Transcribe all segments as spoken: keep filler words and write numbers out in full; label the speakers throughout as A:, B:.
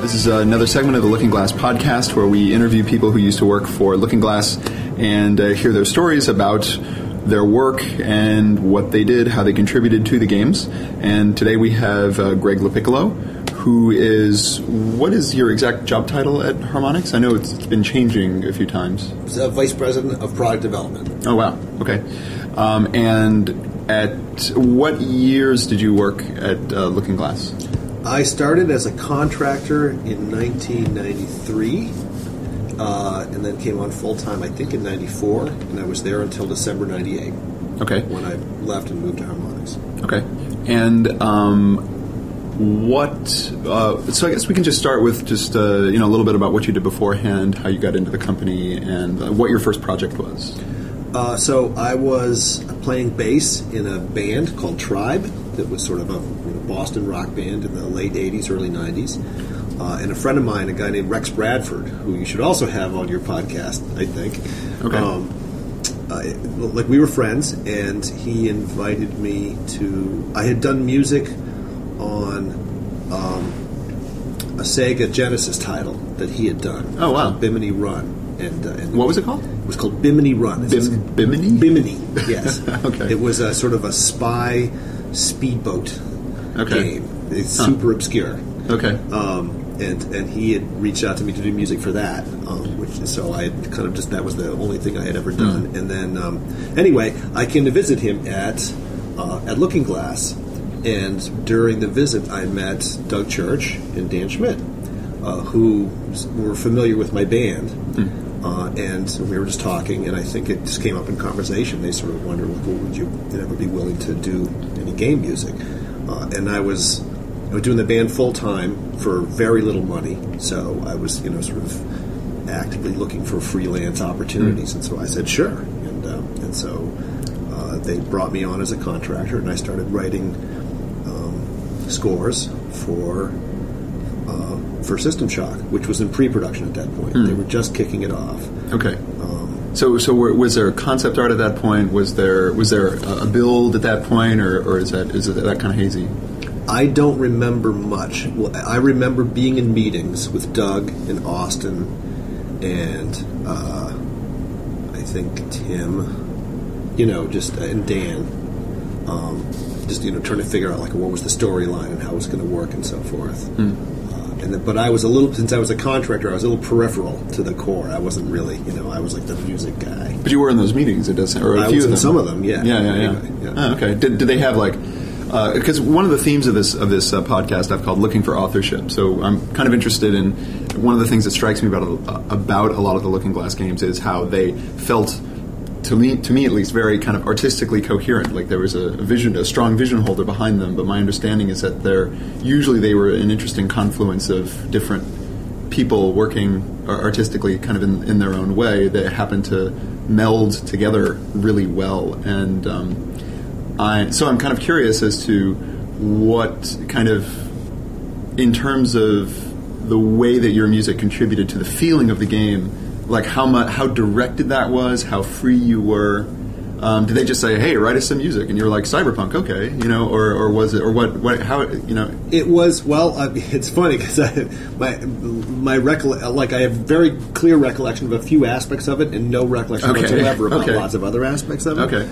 A: This is another segment of the Looking Glass podcast where we interview people who used to work for Looking Glass and uh, hear their stories about their work and what they did, how they contributed to the games. And today we have uh, Greg LoPiccolo, who is, what is your exact job title at Harmonix? I know it's, it's been changing a few times.
B: Uh, Vice President of Product Development.
A: Oh, wow. Okay. Um, and at what years did you work at uh, Looking Glass?
B: I started as a contractor in nineteen ninety-three, uh, and then came on full-time, I think, in ninety-four, and I was there until December ninety-eight.
A: Okay.
B: When I left and moved to Harmonix.
A: Okay. And um, what, uh, so I guess we can just start with just, uh, you know, a little bit about what you did beforehand, how you got into the company, and uh, what your first project was.
B: Uh, so I was playing bass in a band called Tribe that was sort of a you know, Boston rock band in the late eighties, early nineties. Uh, and a friend of mine, a guy named Rex Bradford, who you should also have on your podcast, I think.
A: Okay. Um,
B: uh, like, we were friends, and he invited me to... I had done music on um, a Sega Genesis title that he had done.
A: Oh, wow.
B: Bimini Run. And, uh, and
A: what was it called?
B: It was called Bimini Run.
A: Bim, Bimini?
B: Bimini, yes.
A: Okay.
B: It was a sort of a spy speedboat
A: okay.
B: game. It's huh. super obscure.
A: Okay.
B: Um, and and he had reached out to me to do music for that, um, which so I had kind of just that was the only thing I had ever done. Mm. And then um, anyway, I came to visit him at uh, at Looking Glass, and during the visit, I met Doug Church and Dan Schmidt, uh, who were familiar with my band. Mm. Uh, and so we were just talking, and I think it just came up in conversation. They sort of wondered, well, would you ever be willing to do any game music? Uh, and I was, I was doing the band full time for very little money, so I was, you know, sort of actively looking for freelance opportunities. Mm. And so I said, sure. And uh, and so uh, they brought me on as a contractor, and I started writing um, scores for. Uh, for System Shock, which was in pre-production at that point. Mm. They were just kicking it off.
A: Okay. Um, so, so were, was there concept art at that point? Was there was there a build at that point, or, or is that is it that kind of hazy?
B: I don't remember much. Well, I remember being in meetings with Doug and Austin, and uh, I think Tim, you know, just uh, and Dan, um, just you know, trying to figure out like what was the storyline and how it was going to work and so forth. Mm. And, but I was a little, since I was a contractor, I was a little peripheral to the core. I wasn't really, you know, I was like the music guy.
A: But you were in those meetings, it doesn't, or a
B: I
A: few
B: was
A: of
B: in
A: them.
B: some of them, yeah.
A: Yeah, yeah, yeah.
B: Anyway, yeah.
A: Oh, okay. Did, did they have like, because uh, one of the themes of this of this uh, podcast I've called "Looking for Authorship." So I'm kind of interested in one of the things that strikes me about a, about a lot of the Looking Glass games is how they felt. To me, to me at least, very kind of artistically coherent. Like there was a, a vision, a strong vision holder behind them. But my understanding is that they're usually they were an interesting confluence of different people working artistically, kind of in, in their own way, that happened to meld together really well. And um, I, so I'm kind of curious as to what kind of, in terms of the way that your music contributed to the feeling of the game. Like how much, how directed that was, how free you were. Um, did they just say, "Hey, write us some music," and you were like, "Cyberpunk, okay," you know, or, or was it, or what, what, how, you know?
B: It was well. I mean, it's funny because my my recolle- like I have very clear recollection of a few aspects of it, and no recollection
A: okay.
B: whatsoever about
A: okay.
B: lots of other aspects of it.
A: Okay.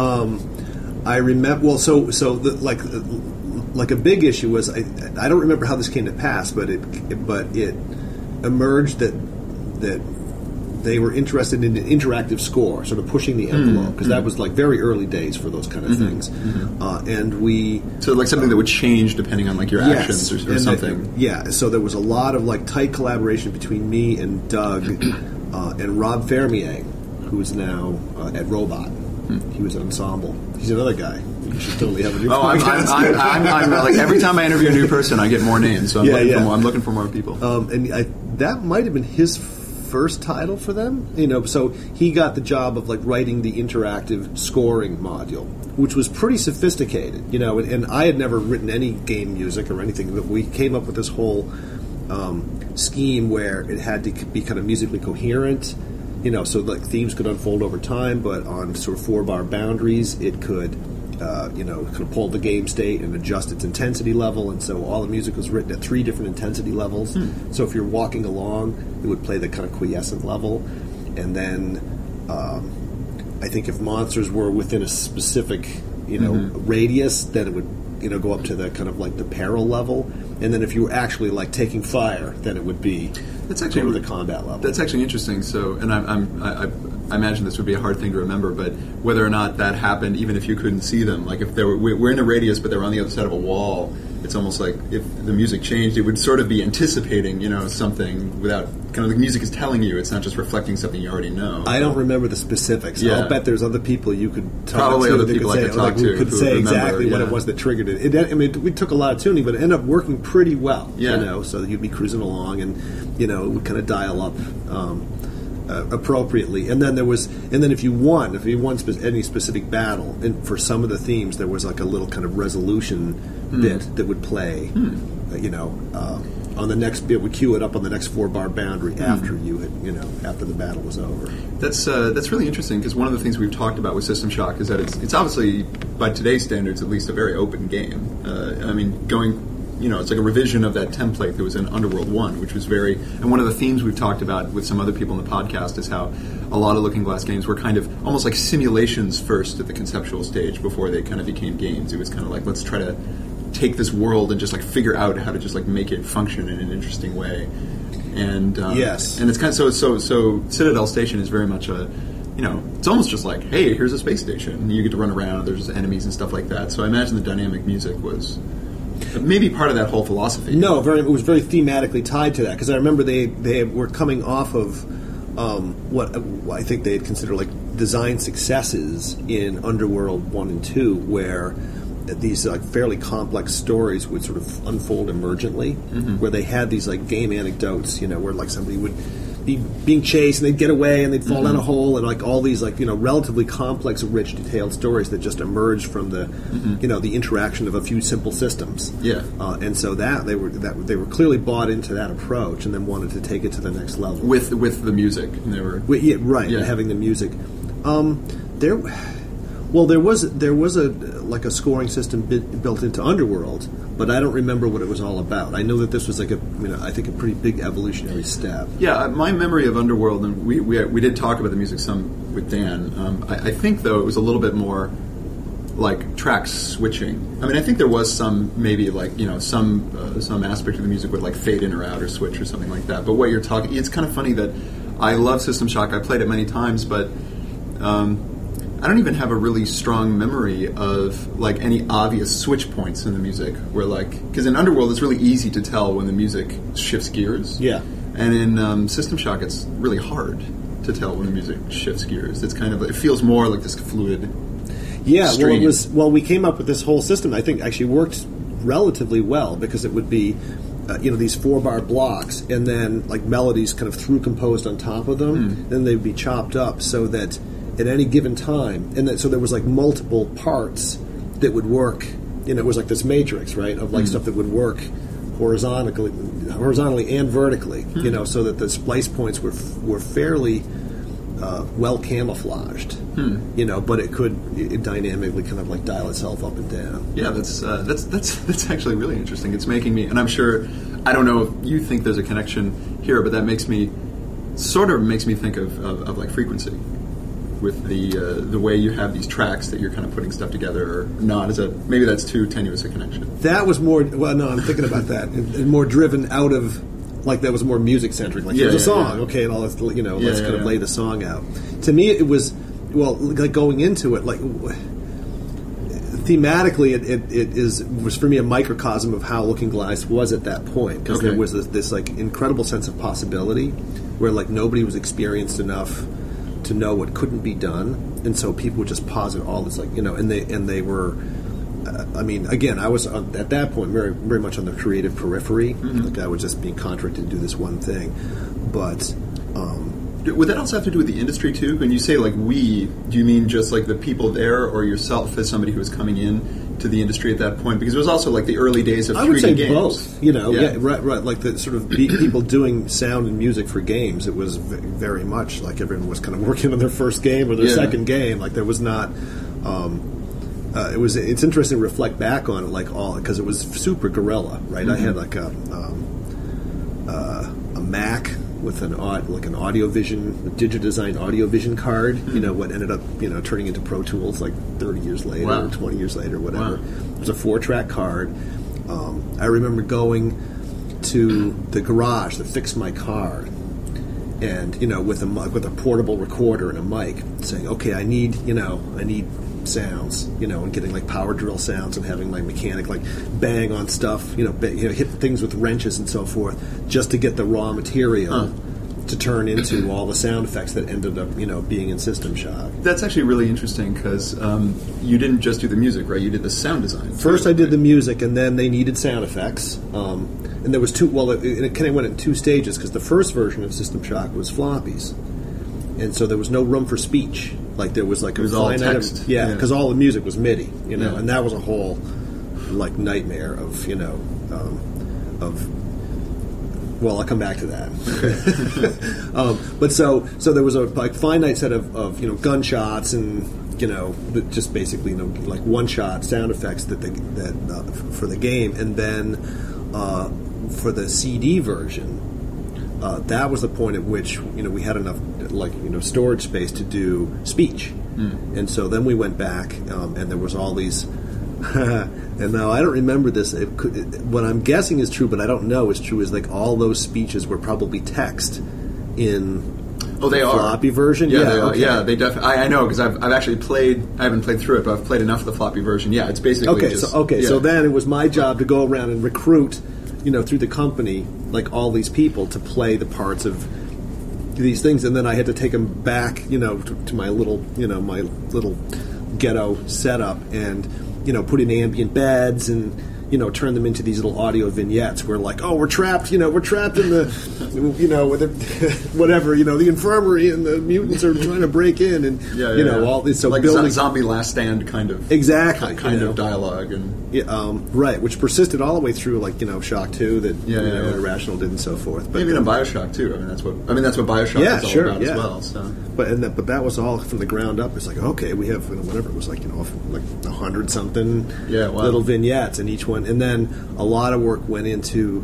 B: Um, I remember. Well, so so the, like like a big issue was I I don't remember how this came to pass, but it but it emerged that that. They were interested in an interactive score, sort of pushing the envelope, because mm-hmm. that was like very early days for those kind of mm-hmm. things. Mm-hmm. Uh, and we
A: so like something uh, that would change depending on like your
B: yes,
A: actions or, or something.
B: That, yeah. So there was a lot of like tight collaboration between me and Doug uh, and Rob Fermier, who is now uh, at Robot. Mm. He was at Ensemble. He's another guy. You should totally have a new.
A: Oh, I'm, I'm, I'm, I'm, I'm like every time I interview a new person, I get more names. So I'm,
B: yeah,
A: looking,
B: yeah.
A: for more, I'm looking for more people.
B: Um, and I, that might have been his first title for them, you know. So he got the job of like writing the interactive scoring module, which was pretty sophisticated, you know. And, and I had never written any game music or anything, but we came up with this whole um, scheme where it had to be kind of musically coherent, you know, so like themes could unfold over time, but on sort of four bar boundaries, it could uh, you know, kind of pull the game state and adjust its intensity level, and so all the music was written at three different intensity levels. Hmm. So if you're walking along, it would play the kind of quiescent level, and then um, I think if monsters were within a specific, you know, mm-hmm. radius, then it would, you know, go up to the kind of like the peril level, and then if you were actually like taking fire, then it would be
A: that's actually
B: the combat level.
A: That's actually interesting. So, and I'm, I'm I, I imagine this would be a hard thing to remember, but whether or not that happened, even if you couldn't see them, like if they were we're in a radius, but they were on the other side of a wall, it's almost like if the music changed, it would sort of be anticipating, you know, something without kind of the music is telling you. It's not just reflecting something you already know.
B: I don't remember the specifics.
A: Yeah.
B: I'll bet there's other people you could talk
A: Probably
B: to.
A: other people
B: could
A: I
B: say,
A: could talk
B: like,
A: to
B: could
A: who
B: say
A: remember,
B: exactly
A: yeah.
B: what it was that triggered it. it. I mean, we took a lot of tuning, but it ended up working pretty well.
A: Yeah.
B: You know, so you'd be cruising along, and you know, it would kind of dial up um, uh, appropriately. And then there was, and then if you won, if you won spe- any specific battle, and for some of the themes, there was like a little kind of resolution mm. bit that would play. Mm. Uh, you know. Uh, On the next bit, we queue it up on the next four-bar boundary mm. after you had, you know, after the battle was over.
A: That's uh, that's really interesting because one of the things we've talked about with System Shock is that it's it's obviously by today's standards at least a very open game. Uh, I mean, going, you know, it's like a revision of that template that was in Underworld One, which was very. And one of the themes we've talked about with some other people in the podcast is how a lot of Looking Glass games were kind of almost like simulations first at the conceptual stage before they kind of became games. It was kind of like, let's try to take this world and just like figure out how to just like make it function in an interesting way. And um,
B: yes,
A: and it's kind of so so so Citadel Station is very much a, you know, it's almost just like, hey, here's a space station and you get to run around, there's enemies and stuff like that. So I imagine the dynamic music was maybe part of that whole philosophy.
B: No, very it was very thematically tied to that, because I remember they they were coming off of um, what I think they had considered like design successes in Underworld one and two, where these like fairly complex stories would sort of unfold emergently, mm-hmm. where they had these like game anecdotes, you know, where like somebody would be being chased and they'd get away and they'd fall mm-hmm. down a hole, and like all these like, you know, relatively complex, rich, detailed stories that just emerged from the, mm-hmm. you know, the interaction of a few simple systems.
A: Yeah,
B: uh, and so that they were that they were clearly bought into that approach and then wanted to take it to the next level
A: with with the music. And they were
B: with, yeah, right, yeah. having the music. Um, there. Well, there was there was a like a scoring system bit, built into Underworld, but I don't remember what it was all about. I know that this was like a, you know, I think a pretty big evolutionary step.
A: Yeah, my memory of Underworld, and we we, we did talk about the music some with Dan. Um, I, I think though it was a little bit more like track switching. I mean, I think there was some maybe like, you know, some uh, some aspect of the music would like fade in or out or switch or something like that. But what you're talking, it's kind of funny that I love System Shock. I played it many times, but. Um, I don't even have a really strong memory of like any obvious switch points in the music where like, because in Underworld it's really easy to tell when the music shifts gears.
B: Yeah.
A: And in um, System Shock it's really hard to tell when the music shifts gears. It's kind of, it feels more like this fluid
B: Yeah,
A: stream.
B: well it was, well we came up with this whole system I think actually worked relatively well, because it would be uh, you know, these four bar blocks and then like melodies kind of through composed on top of them, mm. then they'd be chopped up so that at any given time, and that, so there was like multiple parts that would work. You know, it was like this matrix, right, of like mm. stuff that would work horizontally, horizontally and vertically. Mm. You know, so that the splice points were were fairly uh, well camouflaged. Mm. You know, but it could it dynamically kind of like dial itself up and down.
A: Yeah, that's uh, that's that's that's actually really interesting. It's making me, and I'm sure, I don't know if you think there's a connection here, but that makes me sort of makes me think of, of, of like frequency. With the uh, the way you have these tracks that you're kind of putting stuff together, or not? Is that maybe that's too tenuous a connection?
B: That was more. Well, no, I'm thinking about that. And, and more driven out of, like that was more music centric. Like
A: yeah,
B: here's
A: yeah,
B: a song,
A: yeah.
B: okay, and all this, you know,
A: yeah,
B: let's
A: yeah,
B: kind of
A: yeah.
B: lay the song out. To me, it was well, like going into it, like thematically, it, it, it is was for me a microcosm of how Looking Glass was at that point, because
A: okay.
B: there was this, this like incredible sense of possibility, where like nobody was experienced enough to know what couldn't be done, and so people would just posit all this, like, you know, and they and they were, uh, I mean, again, I was uh, at that point very very much on the creative periphery, mm-hmm. like I was just being contracted to do this one thing, but. Um,
A: Would that also have to do with the industry too? When you say like we, do you mean just like the people there, or yourself as somebody who was coming in to the industry at that point? Because it was also like the early days of
B: I would
A: three D
B: say
A: games.
B: both. You know,
A: yeah.
B: yeah, right, right. Like the sort of be- people doing sound and music for games. It was v- very much like everyone was kind of working on their first game or their
A: yeah.
B: second game. Like there was not. Um, uh, it was it's interesting to reflect back on it, like all because it was super guerrilla, right? Mm-hmm. I had like a um, uh, a Mac with an aud- like an Audio Vision, a Digidesign Audio Vision card. Mm-hmm. You know what ended up you know turning into Pro Tools like thirty years later,
A: wow.
B: or twenty years later, whatever.
A: Wow.
B: It was a four track card. Um, I remember going to the garage to fix my car, and you know, with a with a portable recorder and a mic, saying, "Okay, I need you know, I need sounds," you know, and getting like power drill sounds, and having my mechanic like bang on stuff, you know, ba- you know, hit things with wrenches and so forth, just to get the raw material. Huh. To turn into all the sound effects that ended up, you know, being in System Shock.
A: That's actually really interesting because um, you didn't just do the music, right? You did the sound design.
B: First,
A: too,
B: I did
A: right?
B: the music, and then they needed sound effects. Um, and there was two. Well, it, it kind of went in two stages because the first version of System Shock was floppies, and so there was no room for speech. Like there was like
A: it was
B: a
A: all
B: finite
A: text.
B: Of, yeah, because yeah. all the music was MIDI, you know,
A: yeah.
B: and that was a whole like nightmare of you know um, of. Well, I'll come back to that. um, but so, so there was a like finite set of, of you know gunshots and you know just basically you know like one shot sound effects that they, that uh, for the game, and then uh, for the C D version, uh, that was the point at which you know we had enough like you know storage space to do speech, mm. and so then we went back um, and there was all these. And now I don't remember this. It could, it, what I'm guessing is true, but I don't know is true. Is like all those speeches were probably text in
A: oh, they
B: the
A: are.
B: floppy version.
A: Yeah,
B: yeah,
A: they are.
B: Okay.
A: Yeah, they definitely. I, I know because I've I've actually played. I haven't played through it, but I've played enough of the floppy version. Yeah, it's basically
B: okay.
A: Just,
B: so okay,
A: yeah.
B: so then it was my job to go around and recruit, you know, through the company, like all these people to play the parts of these things, and then I had to take them back, you know, to, to my little, you know, my little ghetto setup and. You know, put in ambient beds and, you know, turn them into these little audio vignettes where, like, oh, we're trapped, you know, we're trapped in the, you know, with the, whatever, you know, the infirmary and the mutants are trying to break in and,
A: yeah, yeah,
B: you know,
A: yeah.
B: all this. So
A: like
B: building,
A: zombie Last Stand kind of.
B: Exactly.
A: Kind
B: you
A: of
B: know.
A: dialogue. and
B: yeah, um, right, which persisted all the way through, like, you know, Shock two that,
A: yeah,
B: you
A: yeah,
B: know,
A: yeah.
B: Irrational did and so forth.
A: But even in Bioshock, too. I mean, that's what, I mean, that's what Bioshock
B: yeah,
A: is all
B: sure,
A: about
B: yeah.
A: as well. So.
B: But and that, but that was all from the ground up. It's like, okay, we have, you know, whatever, it was like, you know, like a hundred something
A: yeah, wow.
B: little vignettes in each one. And then a lot of work went into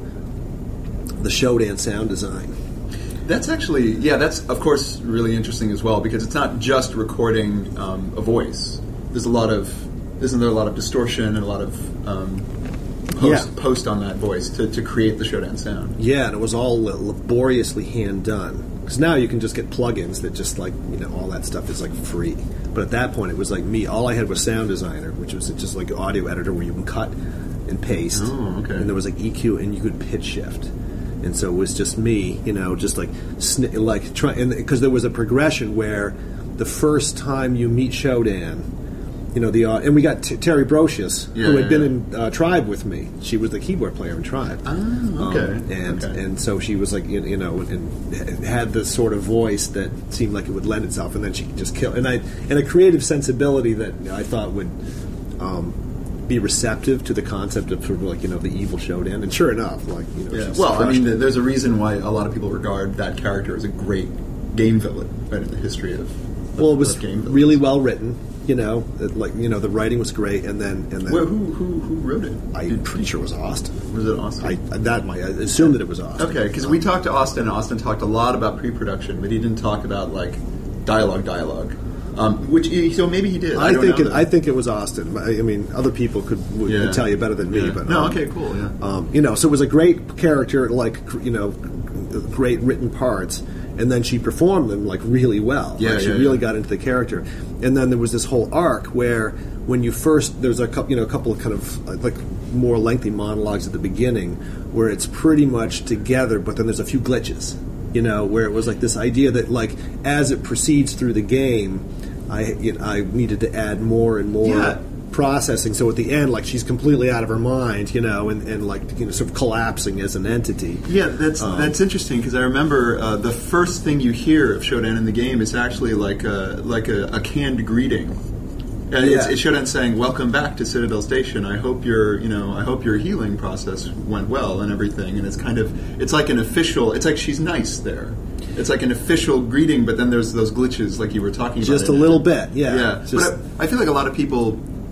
B: the Shodan sound design.
A: That's actually, yeah, that's, of course, really interesting as well, because it's not just recording um, a voice. There's a lot of, isn't there a lot of distortion and a lot of um, post,
B: yeah.
A: post on that voice to, to create the Shodan sound?
B: Yeah, and it was all laboriously hand done. Because now you can just get plugins that just like, you know, all that stuff is like free. But at that point, it was like me. All I had was Sound Designer, which was just like an audio editor where you can cut and paste.
A: Oh, okay.
B: And there was like E Q, and you could pitch shift. And so it was just me, you know, just like sn- like trying, because there was a progression where the first time you meet Shodan. You know, the uh, and we got T- Terry Brocious,
A: yeah,
B: who had
A: yeah,
B: been
A: yeah.
B: in uh, Tribe with me. She was the keyboard player in Tribe.
A: Oh, okay.
B: Um, and
A: okay.
B: and so she was like, you, you know, and had this sort of voice that seemed like it would lend itself, and then she could just kill. And I and a creative sensibility that I thought would um, be receptive to the concept of sort of like, you know, the evil Shodan. And sure enough, like, you know,
A: Yeah.
B: she's
A: Well, I
B: crushed
A: mean,
B: it.
A: there's a reason why a lot of people regard that character as a great game villain, right, in the history of, of
B: well, it was
A: of game villains.
B: really well written. You know, it, like you know, the writing was great, and then and then
A: Well, who who who wrote it?
B: I'm
A: Did-
B: pretty sure it was Austin.
A: Was it Austin?
B: I that might I assume that it was Austin.
A: Okay, because we talked to Austin, and Austin talked a lot about pre-production, but he didn't talk about like dialogue, dialogue. Um, which he, so maybe he did. I,
B: I
A: don't
B: think
A: know
B: it,
A: that.
B: I think it was Austin. I, I mean, other people could, would,
A: Yeah.
B: could tell you better than me.
A: Yeah.
B: But
A: no,
B: um,
A: okay, cool. Yeah.
B: Um, you know, so it was a great character, like you know, great written parts, and then she performed them like really well.
A: Yeah,
B: like, she
A: yeah,
B: really
A: yeah.
B: got into the character, and then there was this whole arc where when you first there's a couple, you know, a couple of kind of uh, like more lengthy monologues at the beginning where it's pretty much together, but then there's a few glitches. You know, where it was like this idea that like as it proceeds through the game, I you know, I needed to add more and more.
A: Yeah.
B: Processing, so at the end, like she's completely out of her mind, you know, and, and like you know, sort of collapsing as an entity.
A: Yeah, that's
B: Um,
A: that's interesting because I remember uh, the first thing you hear of Shodan in the game is actually like a like a, a canned greeting. And it's,
B: Yeah.
A: it's Shodan saying, "Welcome back to Citadel Station. I hope your you know I hope your healing process went well and everything." And it's kind of it's like an official. It's like she's nice there. It's like an official greeting, but then there's those glitches like you were talking about.
B: Just a
A: in it.
B: little bit, yeah.
A: Yeah,
B: Just,
A: but I, I feel like a lot of people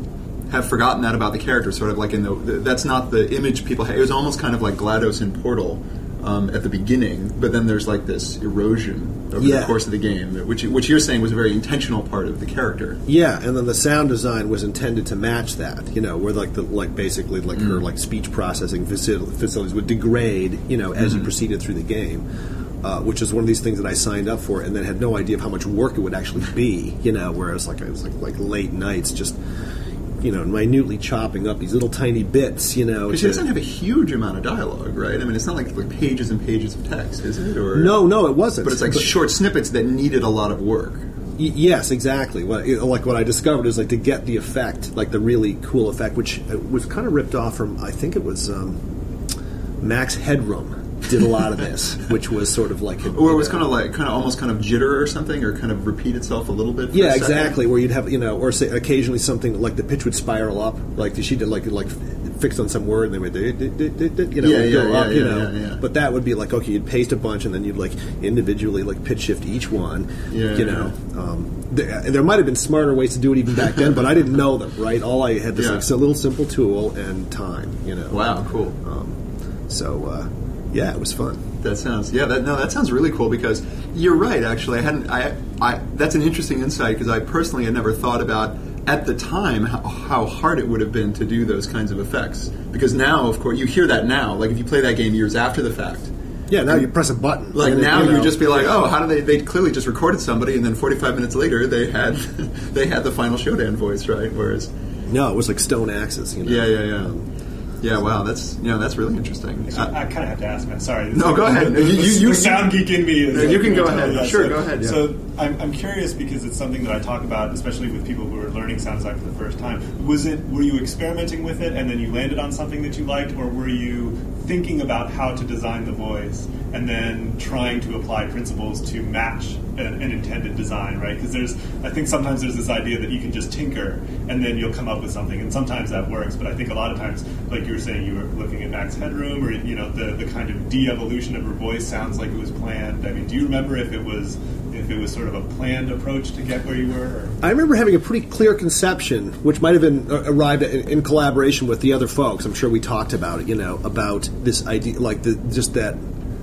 A: have forgotten that about the character. Sort of like in the, the that's not the image people have. It was almost kind of like GLaDOS in Portal. Um, at the beginning, but then there's like this erosion over
B: yeah.
A: the course of the game, which which you're saying was a very intentional part of the character.
B: Yeah, and then the sound design was intended to match that. You know, where like the like basically like mm. her like speech processing facilities would degrade. You know, as mm-hmm. you proceeded through the game, uh, which is one of these things that I signed up for, and then had no idea of how much work it would actually be. You know, whereas like it was like like late nights just. You know, minutely chopping up these little tiny bits, you know.
A: Because she doesn't have a huge amount of dialogue, right? I mean, it's not like, like pages and pages of text, is it? Or
B: no, no, it wasn't.
A: But it's like but, short snippets that needed a lot of work.
B: Y- yes, exactly. What, like what I discovered is like to get the effect, like the really cool effect, which was kind of ripped off from, I think it was um, Max Headroom. Did a lot of this, which was sort of like, a,
A: or it was know, kind of like, kind of almost kind of jitter or something, or kind of repeat itself a little bit. For
B: yeah,
A: a
B: exactly. Where you'd have, you know, or say occasionally something like the pitch would spiral up, like she did, like like fixed on some word, and they would, you know,
A: yeah, yeah,
B: go
A: yeah,
B: up,
A: yeah,
B: you know.
A: Yeah, yeah.
B: But that would be like, okay, you'd paste a bunch, and then you'd like individually like pitch shift each one,
A: yeah,
B: you know. Yeah. Um, there, there might have been smarter ways to do it even back then, but I didn't know them. Right, all I had was
A: yeah.
B: like a little simple tool and time, you know.
A: Wow, cool.
B: Um, so. Uh, Yeah, it was fun.
A: That sounds yeah. That no, that sounds really cool because you're right. Actually, I hadn't. I, I that's an interesting insight because I personally had never thought about at the time how, how hard it would have been to do those kinds of effects. Because now, of course, you hear that now. Like if you play that game years after the fact.
B: Yeah, now you press a button.
A: Like
B: and
A: now
B: it, you know,
A: you just be like, oh, how do they? They clearly just recorded somebody, and then forty-five minutes later they had they had the final Shodan voice, right? Whereas
B: no, it was like Stone Axes. You know?
A: Yeah, yeah, yeah. Um, Yeah, wow, that's you know that's really interesting.
C: Actually, I, I kind of have to ask, man. Sorry.
A: No, go ahead.
C: The,
A: you, you,
C: the
A: you,
C: sound geek in me is.
A: No, you can go ahead.
C: That.
A: Sure,
C: so,
A: go ahead. Yeah.
C: So I'm, I'm curious because it's something that I talk about, especially with people who are learning sound design for the first time. Was it? Were you experimenting with it, and then you landed on something that you liked, or were you thinking about how to design the voice and then trying to apply principles to match an, an intended design, right? Because there's, I think sometimes there's this idea that you can just tinker and then you'll come up with something, and sometimes that works. But I think a lot of times, like you were saying, you were looking at Max Headroom, or you know, the the kind of de-evolution of her voice sounds like it was planned. I mean, do you remember if it was if it was sort of a planned approach to get where you were? Or?
B: I remember having a pretty clear conception, which might have been uh, arrived at in, in collaboration with the other folks. I'm sure we talked about it, you know, about this idea, like the just that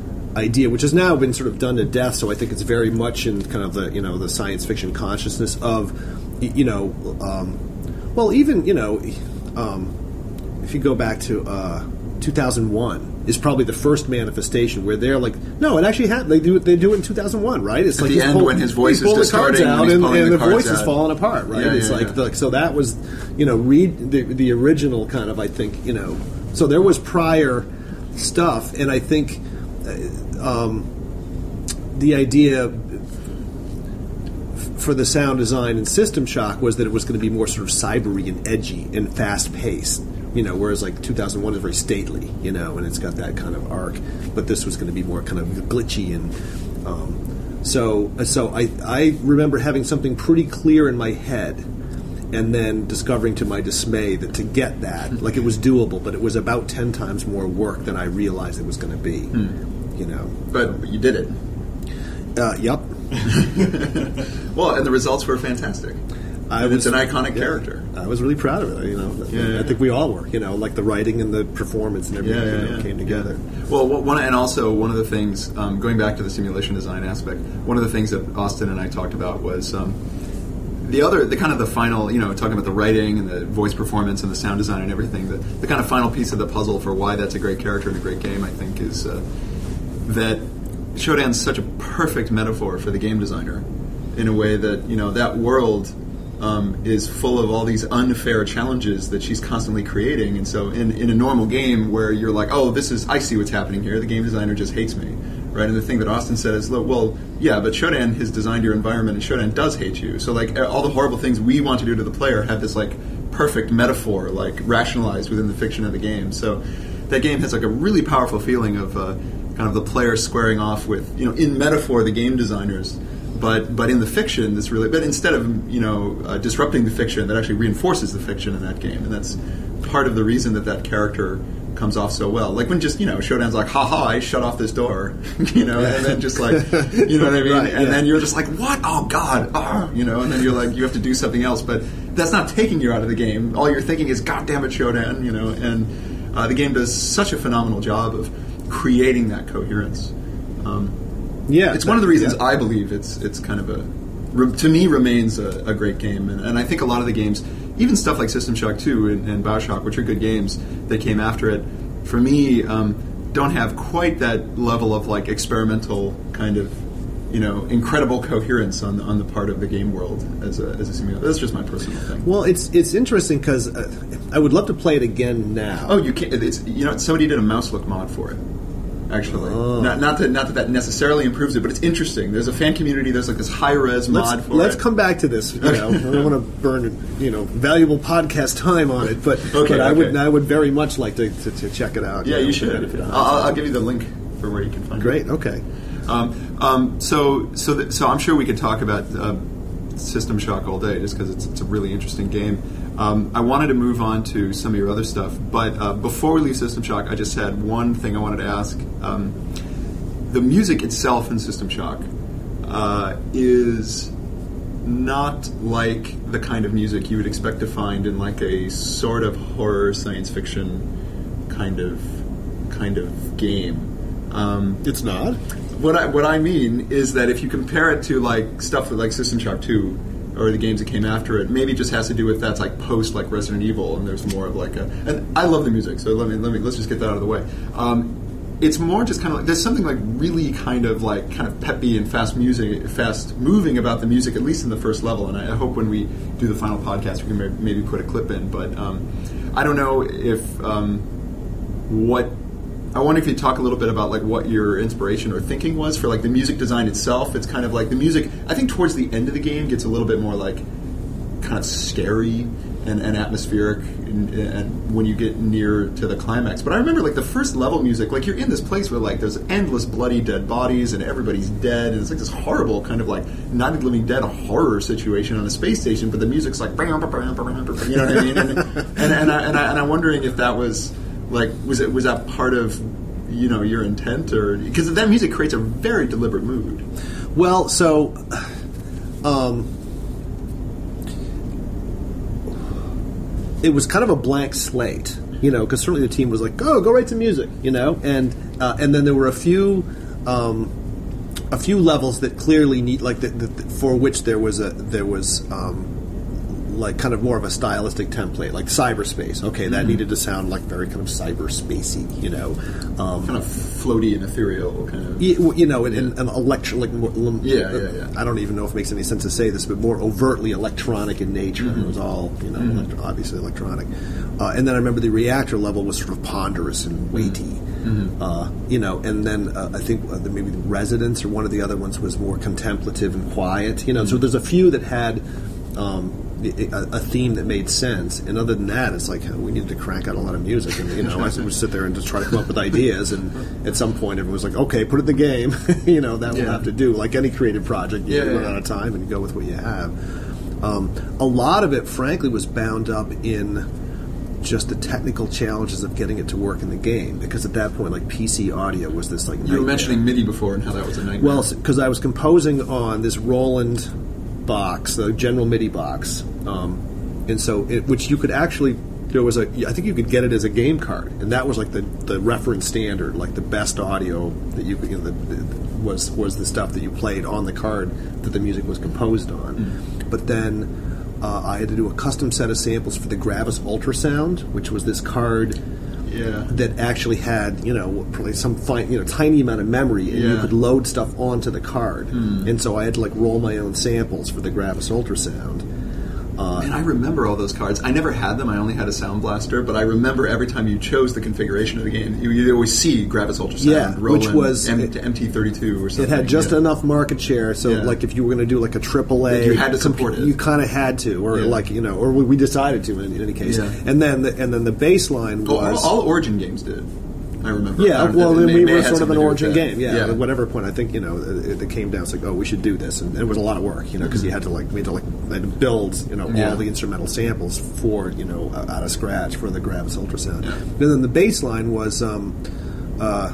B: idea, which has now been sort of done to death. So I think it's very much in kind of the you know the science fiction consciousness of you know, um, well, even you know, um, if you go back to uh, two thousand one. Is probably the first manifestation where they're like, no, it actually happened. They do it. They do it in two thousand one, right? It's
A: At
B: like
A: the end
B: pull,
A: when his voice is
B: discarding
A: out
B: and,
A: and
B: the,
A: the,
B: the voice
A: out.
B: is falling apart, right?
A: Yeah,
B: it's
A: yeah,
B: like
A: yeah.
B: The, so that was, you know, read the the original kind of. I think you know. So there was prior stuff, and I think uh, um, the idea for the sound design and System Shock was that it was going to be more sort of cybery and edgy and fast paced. You know, whereas like two thousand one is very stately, you know, and it's got that kind of arc. But this was going to be more kind of glitchy, and um, so so I I remember having something pretty clear in my head, and then discovering to my dismay that to get that, like it was doable, but it was about ten times more work than I realized it was going to be. Hmm. You know,
A: but you did it.
B: Uh, yep.
A: Well, and the results were fantastic.
B: I
A: and
B: was,
A: it's an iconic
B: yeah,
A: character.
B: I was really proud of it. You know,
A: yeah, yeah,
B: I think we all were. You know, like the writing and the performance and everything
A: yeah, yeah,
B: you know,
A: yeah,
B: came together.
A: Yeah. Well, one and also one of the things, um, going back to the simulation design aspect, one of the things that Austin and I talked about was um, the other, the kind of the final, you know, talking about the writing and the voice performance and the sound design and everything. The, the kind of final piece of the puzzle for why that's a great character and a great game, I think, is uh, that Shodan's such a perfect metaphor for the game designer, in a way that you know that world. Um, is full of all these unfair challenges that she's constantly creating, and so in, in a normal game where you're like, oh, this is I see what's happening here. The game designer just hates me, right? And the thing that Austin said is, well, yeah, but Shodan has designed your environment, and Shodan does hate you. So like all the horrible things we want to do to the player have this like perfect metaphor, like rationalized within the fiction of the game. So that game has like a really powerful feeling of uh, kind of the player squaring off with, you know, in metaphor, the game designers. But but in the fiction, this really. But instead of you know uh, disrupting the fiction, that actually reinforces the fiction in that game, and that's part of the reason that that character comes off so well. Like when just, you know, Showdown's like, ha ha, I shut off this door, you know, and then just like, you know what I mean?
B: Right,
A: and
B: yeah.
A: then you're just like, what? Oh, God, oh, you know, and then you're like, you have to do something else. But that's not taking you out of the game. All you're thinking is, God damn it, Showdown, you know, and uh, the game does such a phenomenal job of creating that coherence. Um,
B: yeah.
A: it's one of the reasons
B: yeah.
A: I believe it's it's kind of a, to me, remains a, a great game. And, and I think a lot of the games, even stuff like System Shock two and, and BioShock, which are good games that came after it, for me, um, don't have quite that level of like experimental kind of, you know, incredible coherence on the, on the part of the game world as a as a simulator. That's just my personal thing.
B: Well, it's it's interesting because uh, I would love to play it again now.
A: Oh, you can't. It's, you know, somebody did a mouse look mod for it. Actually,
B: oh.
A: not not that not that that necessarily improves it, but it's interesting. There's a fan community. There's like this high res mod
B: let's,
A: for
B: let's
A: it.
B: come back to this. You know, I don't want to burn you know valuable podcast time on it, but,
A: okay,
B: but I
A: okay.
B: would I would very much like to, to, to check it out.
A: Yeah,
B: know,
A: you
B: for
A: should.
B: benefit of
A: I'll, I'll give you the link for where you can find
B: Great.
A: it.
B: Great. Okay.
A: Um, um, so so th- so I'm sure we could talk about uh, System Shock all day, just because it's it's a really interesting game. Um, I wanted to move on to some of your other stuff, but uh, before we leave System Shock, I just had one thing I wanted to ask. Um, the music itself in System Shock uh, is not like the kind of music you would expect to find in like a sort of horror science fiction kind of kind of game. Um,
B: It's not.
A: What I what I mean is that if you compare it to like stuff like System Shock two or the games that came after it, maybe it just has to do with that's like post like Resident Evil, and there's more of like a. And I love the music, so let me let me let's just get that out of the way. Um, it's more just kind of like there's something like really kind of like kind of peppy and fast music, fast moving about the music, at least in the first level. And I, I hope when we do the final podcast, we can maybe put a clip in. But um, I don't know if um, what. I wonder if you talk a little bit about like what your inspiration or thinking was for like the music design itself. It's kind of like the music, I think towards the end of the game gets a little bit more like kind of scary and, and atmospheric and, and when you get near to the climax. But I remember like the first level music, like you're in this place where like there's endless bloody dead bodies and everybody's dead, and it's like this horrible kind of like Night of the Living Dead horror situation on a space station, but the music's like, you know what I mean? And, and, and, I, and, I, and I'm wondering if that was like, was it was that part of, you know, your intent, or because that music creates a very deliberate mood.
B: Well, so, um, it was kind of a blank slate, you know, because certainly the team was like, "Go, go write some music," you know, and uh, and then there were a few, um, a few levels that clearly need like the, the, for which there was a there was. Um, like kind of more of a stylistic template, like cyberspace. Okay, that mm-hmm. needed to sound like very kind of cyberspacey, you know, um,
A: kind of floaty and ethereal, kind of.
B: You, you know, and, and, and electro, like
A: yeah, yeah, yeah.
B: I don't even know if it makes any sense to say this, but more overtly electronic in nature. Mm-hmm. It was all, you know, mm-hmm. electro, obviously electronic. Uh, and then I remember the reactor level was sort of ponderous and weighty. Mm-hmm. Uh, you know, and then uh, I think uh, the, maybe the Residence or one of the other ones was more contemplative and quiet. You know, mm-hmm. so there's a few that had. Um, A, a theme that made sense, and other than that, it's like we needed to crank out a lot of music, and you know, I would sit there and just try to come up with ideas, and at some point, everyone was like, "Okay, put it in the game," you know, that yeah. will have to do. Like any creative project, you yeah, run yeah. out of time, and you go with what you have. Um, a lot of it, frankly, was bound up in just the technical challenges of getting it to work in the game, because at that point, like P C audio was this like.
A: You nightmare. Were mentioning MIDI before and how that was a nightmare.
B: Well, because I was composing on this Roland box, the General MIDI box, um, and so it, which you could actually there was a I think you could get it as a game card, and that was like the, the reference standard, like the best audio that you could you know, the, the, was was the stuff that you played on the card that the music was composed on. Mm. But then uh, I had to do a custom set of samples for the Gravis Ultrasound, which was this card. Yeah. That actually had, you know, probably some fine, you know, tiny amount of memory, and yeah. you could load stuff onto the card. Mm. And so I had to like roll my own samples for the Gravis Ultrasound. Uh,
A: Man, I remember all those cards. I never had them. I only had a Sound Blaster, but I remember every time you chose the configuration of the game, you, you always see Gravis Ultrasound,
B: yeah,
A: Roland,
B: which was
A: M- M T thirty-two or something.
B: It had just
A: yeah.
B: enough market share, so yeah. like if you were going to do like a triple A,
A: like you had to support
B: comp-
A: it.
B: You kind of had to, or yeah. like you know, or we, we decided to in, in any case.
A: Yeah.
B: And then the, and then the baseline was
A: all, all Origin games did. I remember.
B: Yeah,
A: I
B: well,
A: it
B: then
A: may-
B: we
A: may
B: were
A: have
B: sort of an
A: something to do with
B: origin
A: that.
B: game. Yeah,
A: yeah.
B: at whatever point, I think, you know, it, it came down. It's like, oh, we should do this, and, and it was a lot of work, you know, because you had to like we had to like we had to build, you know,
A: Yeah.
B: all the instrumental samples for, you know, uh, out of scratch for the Gravis ultrasound.
A: Yeah.
B: And then the bass line was. Um, uh,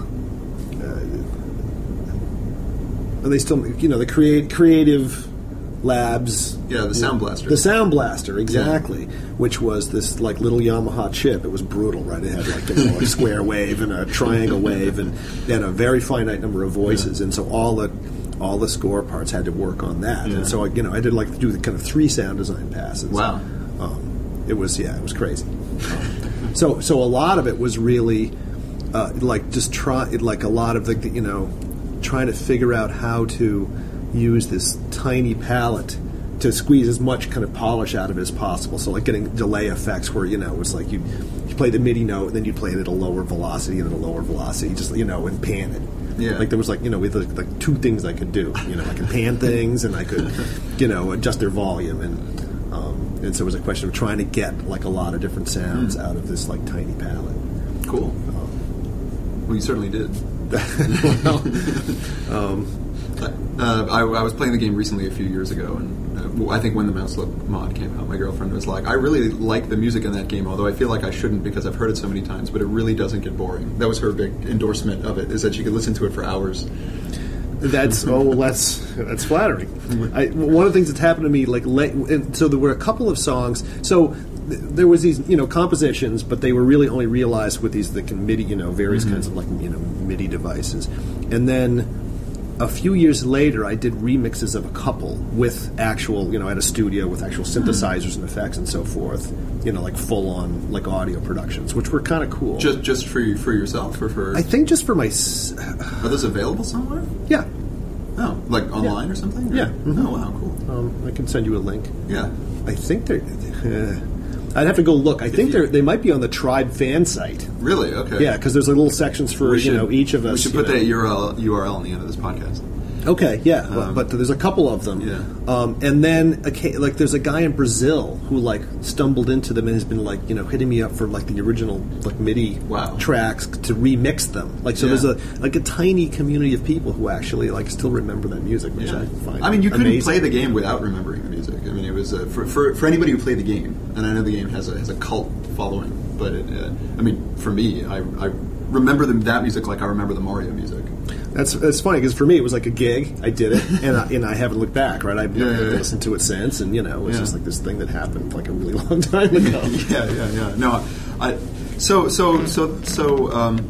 B: And they still, you know, the create creative labs.
A: Yeah, the Sound Blaster.
B: The Sound Blaster, exactly. Which was this like little Yamaha chip. It was brutal, right? It had like, you know, a square wave and a triangle wave, and they had a very finite number of voices,
A: Yeah.
B: and so all the all the score parts had to work on that.
A: Yeah.
B: And so, you know, I did like do the kind of three sound design passes.
A: Wow.
B: Um, it was yeah, it was crazy. Um, so so a lot of it was really uh, like just try like a lot of the you know. trying to figure out how to use this tiny palette to squeeze as much kind of polish out of it as possible. So like getting delay effects where, you know, it was like you you play the MIDI note and then you play it at a lower velocity and at a lower velocity, just, you know, and pan it.
A: Yeah.
B: Like there was like, you know, with like, like two things I could do. You know, I could pan things and I could, you know, adjust their volume. And um, and so it was a question of trying to get like a lot of different sounds out of this like tiny palette.
A: Cool.
B: Um,
A: Well, you certainly did.
B: well, um,
A: Uh, I, I was playing the game recently a few years ago, and uh, well, I think when the Mouse Look mod came out, my girlfriend was like, I really like the music in that game, although I feel like I shouldn't because I've heard it so many times, but it really doesn't get boring. That was her big endorsement of it, is that you could listen to it for hours.
B: That's oh well, that's that's flattering. I, one of the things that's happened to me, like, late, and so there were a couple of songs. So th- there was these, you know, compositions, but they were really only realized with these the MIDI, you know, various
A: Mm-hmm.
B: kinds of like, you know, MIDI devices. And then a few years later, I did remixes of a couple with actual, you know, at a studio with actual synthesizers and effects and so forth. You know, like full on like audio productions, which were kind of cool.
A: Just just for you, for yourself, or for?
B: I think just for my, s-
A: Are those available somewhere?
B: yeah.
A: Oh, like online or something? Or-
B: Yeah. Mhm.
A: Oh, wow, cool.
B: Um, I can send you a link.
A: Yeah.
B: I think they're. Uh, I'd have to go look. I think
A: you-
B: they they might be on the Tribe fan site.
A: Really? Okay.
B: Yeah, because there's like little sections for
A: We
B: you
A: should-
B: know each of us.
A: We should
B: you
A: put
B: know.
A: that U R L U R L in the end of this podcast.
B: Okay, yeah, but,
A: Um,
B: but there's a couple of them.
A: Yeah.
B: Um, and then okay, like there's a guy in Brazil who like stumbled into them and has been like you know hitting me up for like the original like MIDI
A: Wow.
B: tracks to remix them. Like so,
A: Yeah.
B: there's a like a tiny community of people who actually like still remember that music, which
A: Yeah.
B: I find.
A: I mean, you couldn't
B: amazing.
A: play the game without remembering the music. I mean, it was uh, for, for for anybody who played the game, and I know the game has a has a cult following. But it, uh, I mean, for me, I, I remember the, that music like I remember the Mario music.
B: That's that's funny because for me it was like a gig. I did it, and I, and I haven't looked back. Right, I've
A: Yeah, yeah, yeah.
B: listened to it since, and you know, it's
A: Yeah.
B: just like this thing that happened like a really long time ago.
A: yeah, yeah, yeah. No, I. So so so so um.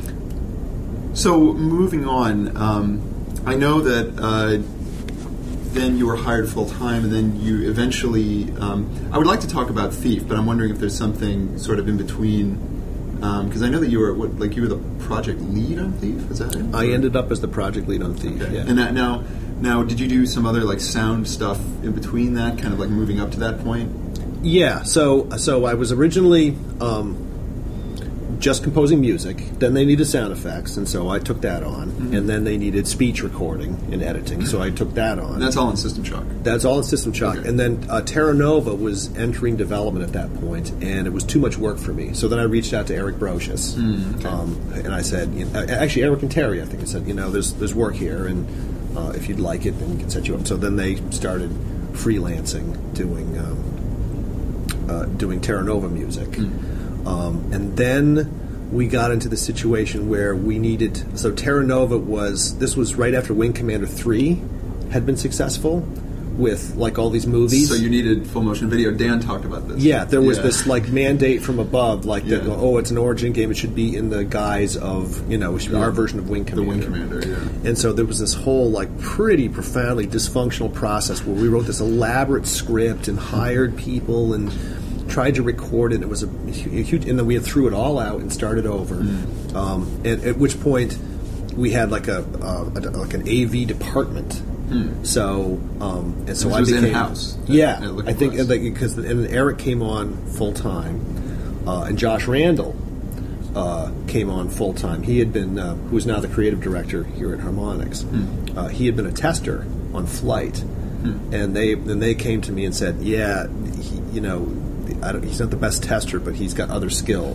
A: So moving on, um, I know that uh, then you were hired full time, and then you eventually. Um, I would like to talk about Thief, but I'm wondering if there's something sort of in between. Because I know that you were what, like you were the project lead on Thief. Is that it?
B: I ended up as the project lead on Thief.
A: Okay.
B: Yeah.
A: And that, now, now, did you do some other like sound stuff in between that, kind of like moving up to that point?
B: Yeah, so so I was originally um, just composing music. Then they needed sound effects, and so I took that on.
A: Mm-hmm.
B: And then they needed speech recording and editing, so I took that on.
A: And that's all in System Shock.
B: That's all in System Shock.
A: Okay.
B: And then uh, Terra Nova was entering development at that point, and it was too much work for me. So then I reached out to Eric Brocious,
A: Mm, okay.
B: um, and I said, you know, actually Eric and Terry, I think I said, you know, there's there's work here, and uh, if you'd like it, then we can set you up. So then they started freelancing, doing um, uh, doing Terra Nova music,
A: Mm.
B: um, and then we got into the situation where we needed. So Terra Nova was this was right after Wing Commander three had been successful with like all these movies.
A: So you needed full motion video. Dan talked about this.
B: Yeah, there was
A: Yeah.
B: this like mandate from above, like that.
A: Yeah.
B: Oh, it's an origin game. It should be in the guise of you know it should be
A: Yeah.
B: our version of Wing
A: the
B: Commander.
A: Wing Commander. Yeah.
B: And so there was this whole like pretty profoundly dysfunctional process where we wrote this elaborate script and hired people and tried to record it. It was a, hu- a huge, and then we had threw it all out and started over.
A: Mm.
B: Um, and at which point we had like a, uh, a like an A V department. So um, and so
A: Which
B: I
A: was
B: became
A: in-house at-
B: Yeah,
A: at Looking
B: I think
A: Glass.
B: because and then Eric came on full time, uh, and Josh Randall uh, came on full time. He had been, uh, who is now the creative director here at Harmonix.
A: Hmm.
B: Uh, he had been a tester on Flight, and they then they came to me and said, "Yeah, he, you know, I don't, he's not the best tester, but he's got other skills."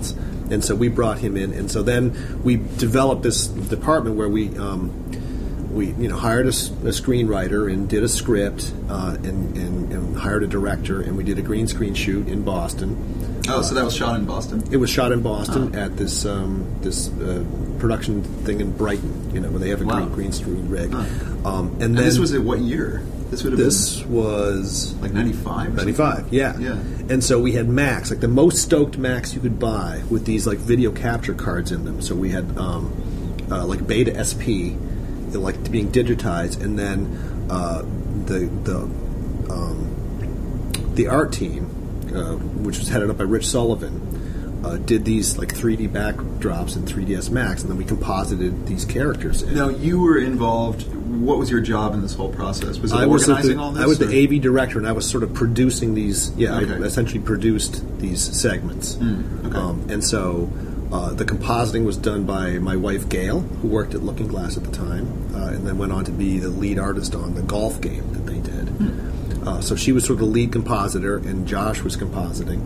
B: and so we brought him in, and so then we developed this department where we um, we you know hired a, a screenwriter and did a script uh, and, and, and hired a director, and we did a green screen shoot in Boston.
A: Oh, so that was shot in Boston?
B: It was shot in Boston
A: oh.
B: at this um, this uh, production thing in Brighton, you know, where they have a
A: wow.
B: green, green screen rig.
A: Huh.
B: Um, and,
A: and
B: then
A: this was at what year? This would have
B: This
A: been
B: was
A: like ninety-five.
B: ninety-five, yeah.
A: Yeah.
B: And so we had Macs, like the most stoked Macs you could buy, with these like video capture cards in them. So we had um, uh, like Beta S P, like being digitized, and then uh, the the um, the art team, uh, which was headed up by Rich Sullivan, uh, did these like three D backdrops in three D S Max, and then we composited these characters in.
A: Now you were involved. What was your job in this whole process? Was it
B: I was
A: organizing
B: the,
A: all this?
B: I was
A: or?
B: the A V director, and I was sort of producing these. Yeah,
A: Okay.
B: I essentially produced these segments.
A: Mm, okay.
B: um, and so uh, the compositing was done by my wife Gail, who worked at Looking Glass at the time, uh, and then went on to be the lead artist on the golf game that they did.
A: Mm.
B: Uh, so she was sort of the lead compositor, and Josh was compositing,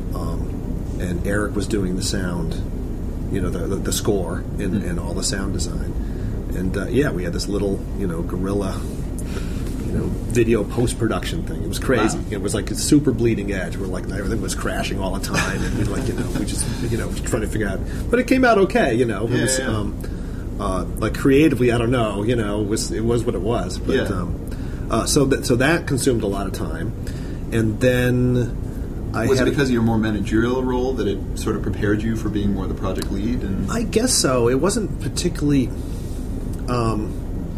B: um, and Eric was doing the sound, you know, the the, the score and,
A: Mm.
B: and all the sound design. And uh, yeah, we had this little, you know, guerrilla, you know, video post-production thing. It was crazy.
A: Wow.
B: It was like a super bleeding edge, where like everything was crashing all the time, and we like, you know, we just, you know, trying to figure out. But it came out okay, you know. It
A: Yeah,
B: was,
A: yeah.
B: Um, uh, like creatively, I don't know, you know, it was it was what it was. But
A: Yeah.
B: um, uh, so that so that consumed a lot of time, and then I
A: Was
B: had
A: it because of your more managerial role that it sort of prepared you for being more the project lead? And
B: I guess so. It wasn't particularly um,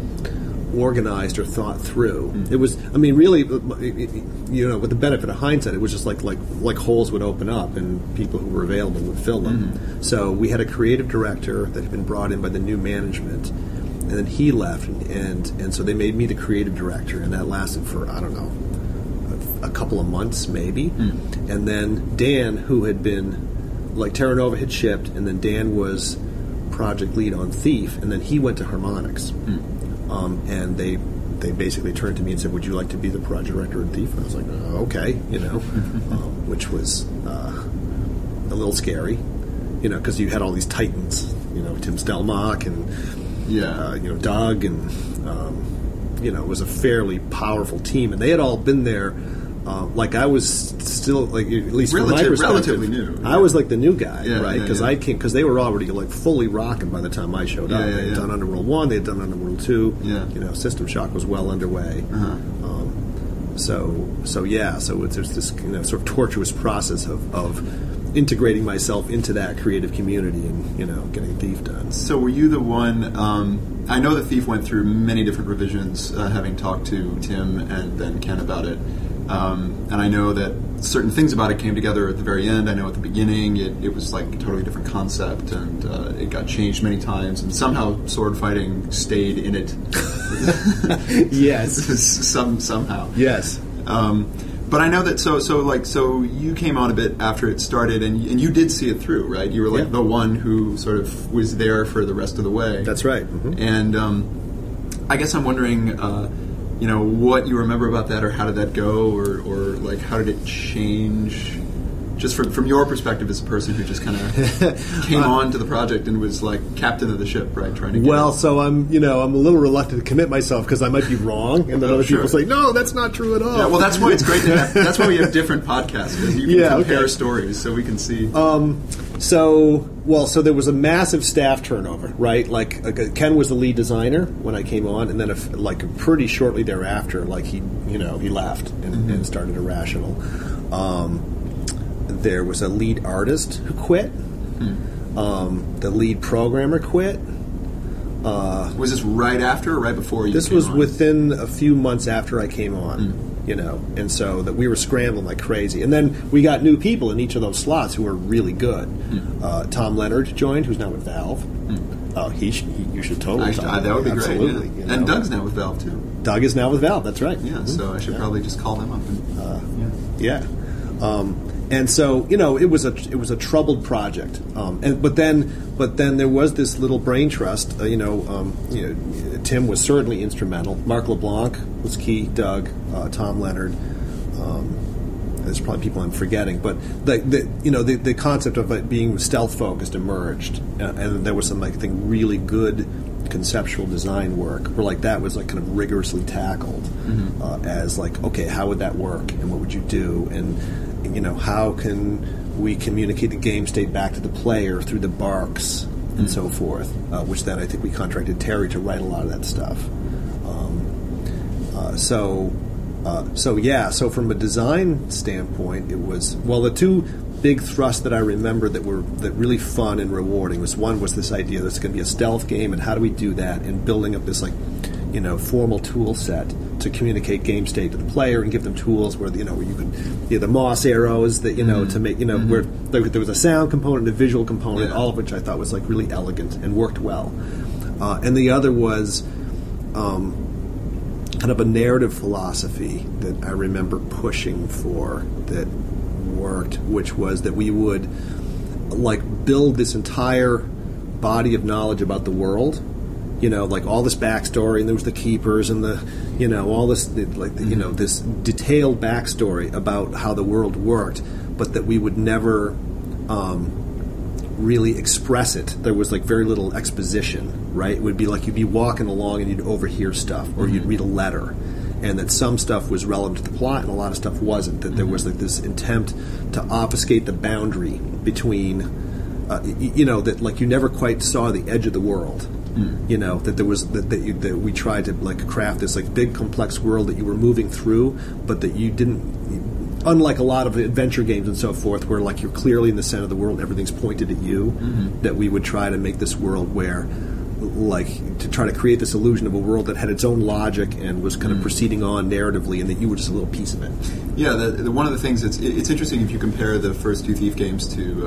B: organized or thought through.
A: Mm.
B: It was, I mean, really, you know, with the benefit of hindsight, it was just like like like holes would open up and people who were available would fill them.
A: Mm-hmm.
B: So we had a creative director that had been brought in by the new management, and then he left, and and, and so they made me the creative director, and that lasted for I don't know, a, a couple of months maybe,
A: Mm.
B: and then Dan, who had been like Terra Nova had shipped, and then Dan was project lead on Thief, and then he went to Harmonix,
A: Mm.
B: um, and they they basically turned to me and said, "Would you like to be the project director of Thief?" And I was like, uh, "Okay," you know, um, which was uh, a little scary, you know, because you had all these titans, you know, Tim Stelmach and
A: yeah,
B: uh, you know Doug, and um, you know, it was a fairly powerful team, and they had all been there. Uh, like I was still like at least from my
A: Relative-
B: perspective,
A: relatively new.
B: I was like the new guy,
A: Yeah,
B: right?
A: yeah,
B: Because
A: yeah.
B: I came because they were already like fully rocking by the time I showed
A: Yeah,
B: up.
A: yeah,
B: they had
A: yeah.
B: done Underworld One, they had done Underworld Two.
A: Yeah.
B: You know, System Shock was well underway.
A: Uh-huh.
B: Um, so so yeah, so it's, there's this you know sort of tortuous process of, of integrating myself into that creative community and you know getting Thief done.
A: So were you the one? Um, I know that Thief went through many different revisions, uh, having talked to Tim and then Ken about it. Um, and I know that certain things about it came together at the very end. I know at the beginning it, it was like a totally different concept, and uh, it got changed many times. And somehow sword fighting stayed in it.
B: Yes.
A: Some somehow.
B: Yes.
A: Um, but I know that so so like so you came on a bit after it started, and and you did see it through, right? You were like
B: Yeah.
A: the one who sort of was there for the rest of the way.
B: That's right. Mhm.
A: And um, I guess I'm wondering, uh, you know, what you remember about that, or how did that go, or, or like how did it change? Just from from your perspective as a person who just kind of came on to the project and was like captain of the ship, right? Trying to get
B: Well,
A: it.
B: so I'm, you know, I'm a little reluctant to commit myself because I might be wrong, and then
A: Oh,
B: other
A: sure.
B: people say, "No, that's not true at all."
A: Yeah, well, that's why it's great to have. That's why we have different podcasts, because you can
B: Yeah,
A: compare
B: okay.
A: stories, so we can see.
B: So, well, so there was a massive staff turnover, right? Like uh, Ken was the lead designer when I came on, and then if, like pretty shortly thereafter, like he, you know, he left and,
A: Mm-hmm.
B: and started Irrational. Um, there was a lead artist who quit.
A: Hmm.
B: Um, the lead programmer quit.
A: Was this right after or right before you
B: This
A: came
B: was
A: on?
B: within a few months after I came on,
A: Mm.
B: you know, and so that we were scrambling like crazy. And then we got new people in each of those slots who were really good.
A: Mm.
B: Uh, Tom Leonard joined, who's now with Valve. Oh, he, sh- he you should totally.
A: I,
B: talk
A: I,
B: to
A: that
B: him.
A: would be
B: Absolutely,
A: great.
B: you
A: Yeah. And
B: know.
A: Doug's now with Valve too.
B: Doug is now with Valve. That's right.
A: Yeah,
B: Mhm.
A: so I should
B: Yeah.
A: probably just call them up. And, uh,
B: Yeah. Um, and so you know, it was a it was a troubled project. Um, and but then but then there was this little brain trust. Uh, you know, um, you know, Tim was certainly instrumental. Mark LeBlanc was key. Doug, uh, Tom Leonard, um, there's probably people I'm forgetting, but the, the you know the, the concept of it being stealth focused emerged, uh, and there was some like, I think really good conceptual design work where like that was like kind of rigorously tackled mm-hmm. uh, as like, okay, how would that work and what would you do, and you know, how can we communicate the game state back to the player through the barks mm-hmm. and so forth, uh, which then I think we contracted Terry to write a lot of that stuff. Um, uh, so uh, so yeah, so from a design standpoint, it was, well, the two big thrusts that I remember that were that really fun and rewarding was, one was this idea that it's going to be a stealth game, and how do we do that, and building up this like, you know, formal tool set to communicate game state to the player and give them tools where, you know, where you could, you know, the moss arrows that, you know, mm-hmm. to make, you know, mm-hmm. where there, there was a sound component, a visual component, yeah. all of which I thought was like really elegant and worked well. Uh, and the other was um, kind of a narrative philosophy that I remember pushing for that worked, which was that we would like build this entire body of knowledge about the world, you know, like all this backstory, and there was the keepers and the, you know, all this like the, you know, this detailed backstory about how the world worked, but that we would never um, really express it. There was like very little exposition, right? It would be like you'd be walking along and you'd overhear stuff, or mm-hmm. you'd read a letter, and that some stuff was relevant to the plot and a lot of stuff wasn't, that there was like this attempt to obfuscate the boundary between, uh, y- you know, that like you never quite saw the edge of the world, mm. you know, that there was, that, that, you, that we tried to like craft this like big complex world that you were moving through, but that you didn't, unlike a lot of adventure games and so forth, where like you're clearly in the center of the world, everything's pointed at you, mm-hmm. that we would try to make this world where, like, to try to create this illusion of a world that had its own logic and was kind of mm. proceeding on narratively, and that you were just a little piece of it.
A: Yeah, the, the, one of the things that's it's interesting if you compare the first two Thief games to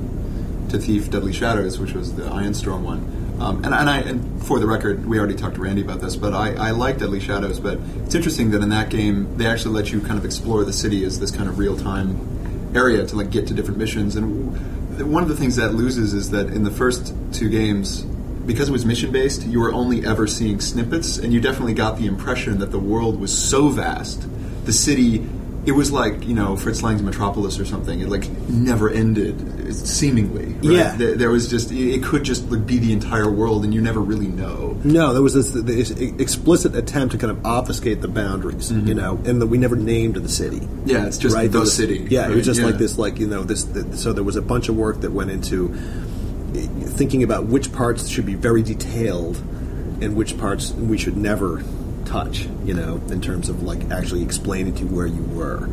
A: um, to Thief Deadly Shadows, which was the Ironstorm one. Um, and, and I, and for the record, we already talked to Randy about this, but I, I like Deadly Shadows. But it's interesting that in that game they actually let you kind of explore the city as this kind of real time area to like get to different missions. And one of the things that loses is that in the first two games, because it was mission-based, you were only ever seeing snippets, and you definitely got the impression that the world was so vast. The city, it was like, you know, Fritz Lang's Metropolis or something. It, like, never ended, seemingly. Right?
B: Yeah.
A: There, there was just, it could just like, be the entire world, and you never really know.
B: No, there was this, this explicit attempt to kind of obfuscate the boundaries, mm-hmm. you know, and that we never named the city.
A: Yeah, it's just
B: right?
A: the
B: was,
A: city.
B: Yeah,
A: right?
B: it was just
A: yeah.
B: like this, like, you know, this, the, so there was a bunch of work that went into thinking about which parts should be very detailed and which parts we should never touch, you know, in terms of like actually explaining to you where you were,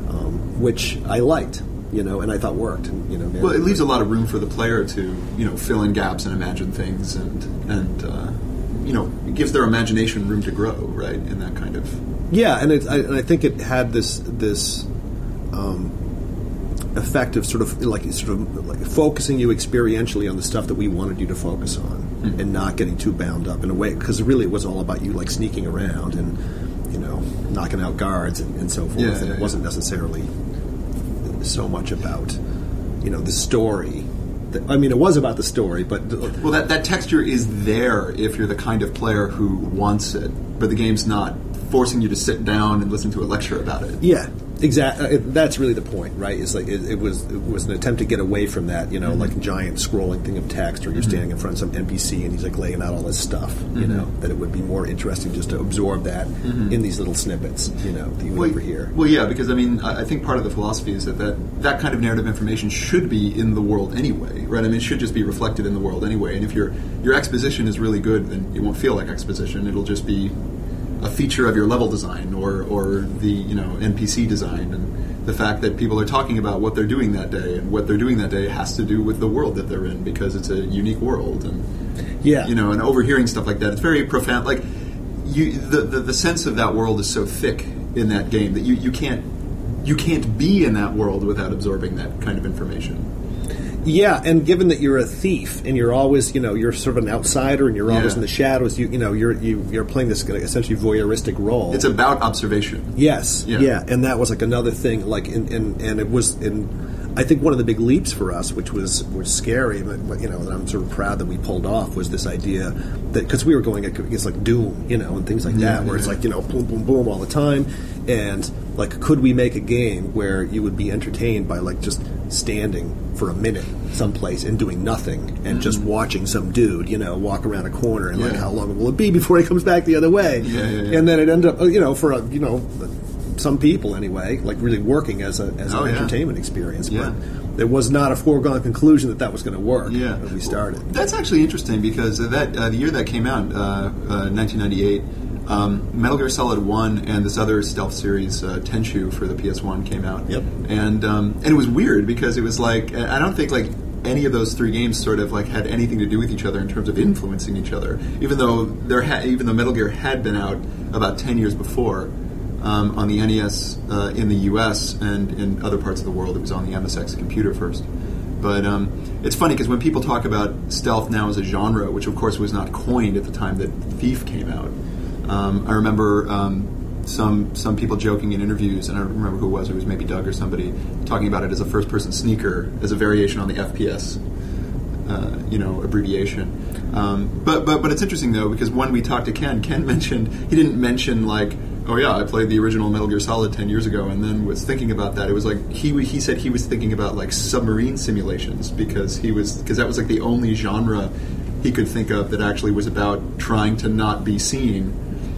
B: um, which I liked, you know, and I thought worked. And, you know,
A: well, it leaves a lot of room for the player to, you know, fill in gaps and imagine things, and and uh, you know, it gives their imagination room to grow, right? In that kind of
B: yeah, and it, I, and I think it had this this. Um, effect of sort of like sort of like focusing you experientially on the stuff that we wanted you to focus on, mm-hmm. and not getting too bound up in a way, because really it was all about you like sneaking around and, you know, knocking out guards and, and so forth,
A: yeah,
B: and
A: yeah,
B: it wasn't
A: yeah.
B: necessarily so much about, you know, the story. That, I mean, it was about the story, but
A: well, that that texture is there if you're the kind of player who wants it, but the game's not forcing you to sit down and listen to a lecture about it.
B: Yeah. Exactly. That's really the point, right? It's like it, it was. It was an attempt to get away from that, you know, mm-hmm. like a giant scrolling thing of text, or you're mm-hmm. standing in front of some N P C and he's like laying out all this stuff. Mm-hmm. You know, that it would be more interesting just to absorb that mm-hmm. in these little snippets, you know, that you would
A: well,
B: never hear.
A: Well, yeah, because I mean, I think part of the philosophy is that, that that kind of narrative information should be in the world anyway, right? I mean, it should just be reflected in the world anyway. And if your your exposition is really good, then it won't feel like exposition. It'll just be a feature of your level design or or the, you know, N P C design, and the fact that people are talking about what they're doing that day, and what they're doing that day has to do with the world that they're in, because it's a unique world, and
B: yeah,
A: you know, and overhearing stuff like that, it's very profound. Like you, the, the the sense of that world is so thick in that game that you, you can't you can't be in that world without absorbing that kind of information.
B: Yeah, and given that you're a thief and you're always, you know, you're sort of an outsider and you're always
A: yeah.
B: in the shadows, you you know, you're you, you're playing this essentially voyeuristic role.
A: It's about observation.
B: Yes,
A: yeah,
B: yeah, and that was like another thing, like, in, in, and it was in. I think one of the big leaps for us, which was was scary, but you know, that I'm sort of proud that we pulled off, was this idea that because we were going against like Doom, you know, and things like
A: yeah,
B: that, where
A: yeah.
B: it's like, you know, boom, boom, boom all the time, and like, could we make a game where you would be entertained by like just standing for a minute someplace and doing nothing and mm-hmm. just watching some dude, you know, walk around a corner and yeah. like, how long will it be before he comes back the other way?
A: Yeah, yeah, yeah.
B: And then it ended up, you know, for a, you know, some people anyway, like really working as a as
A: oh,
B: an
A: yeah.
B: entertainment experience.
A: Yeah.
B: But it was not a foregone conclusion that that was going to work
A: yeah.
B: when we started.
A: That's actually interesting because that uh, the year that came out, uh, uh, nineteen ninety-eight, um, Metal Gear Solid one and this other stealth series, uh, Tenchu for the P S one came out.
B: Yep.
A: And um, and it was weird because it was like, I don't think like any of those three games sort of like had anything to do with each other in terms of influencing each other. Even though there ha- even though Metal Gear had been out about ten years before. Um, on the N E S uh, in the U S and in other parts of the world, it was on the M S X computer first. But um, it's funny because when people talk about stealth now as a genre, which of course was not coined at the time that Thief came out, um, I remember um, some some people joking in interviews, and I don't remember who it was, it was maybe Doug or somebody, talking about it as a first-person sneaker, as a variation on the F P S, uh, you know, abbreviation. Um, but, but, but it's interesting, though, because when we talked to Ken, Ken mentioned, he didn't mention, like, oh yeah, I played the original Metal Gear Solid ten years ago, and then was thinking about that. It was like he he said he was thinking about like submarine simulations because he was because that was like the only genre he could think of that actually was about trying to not be seen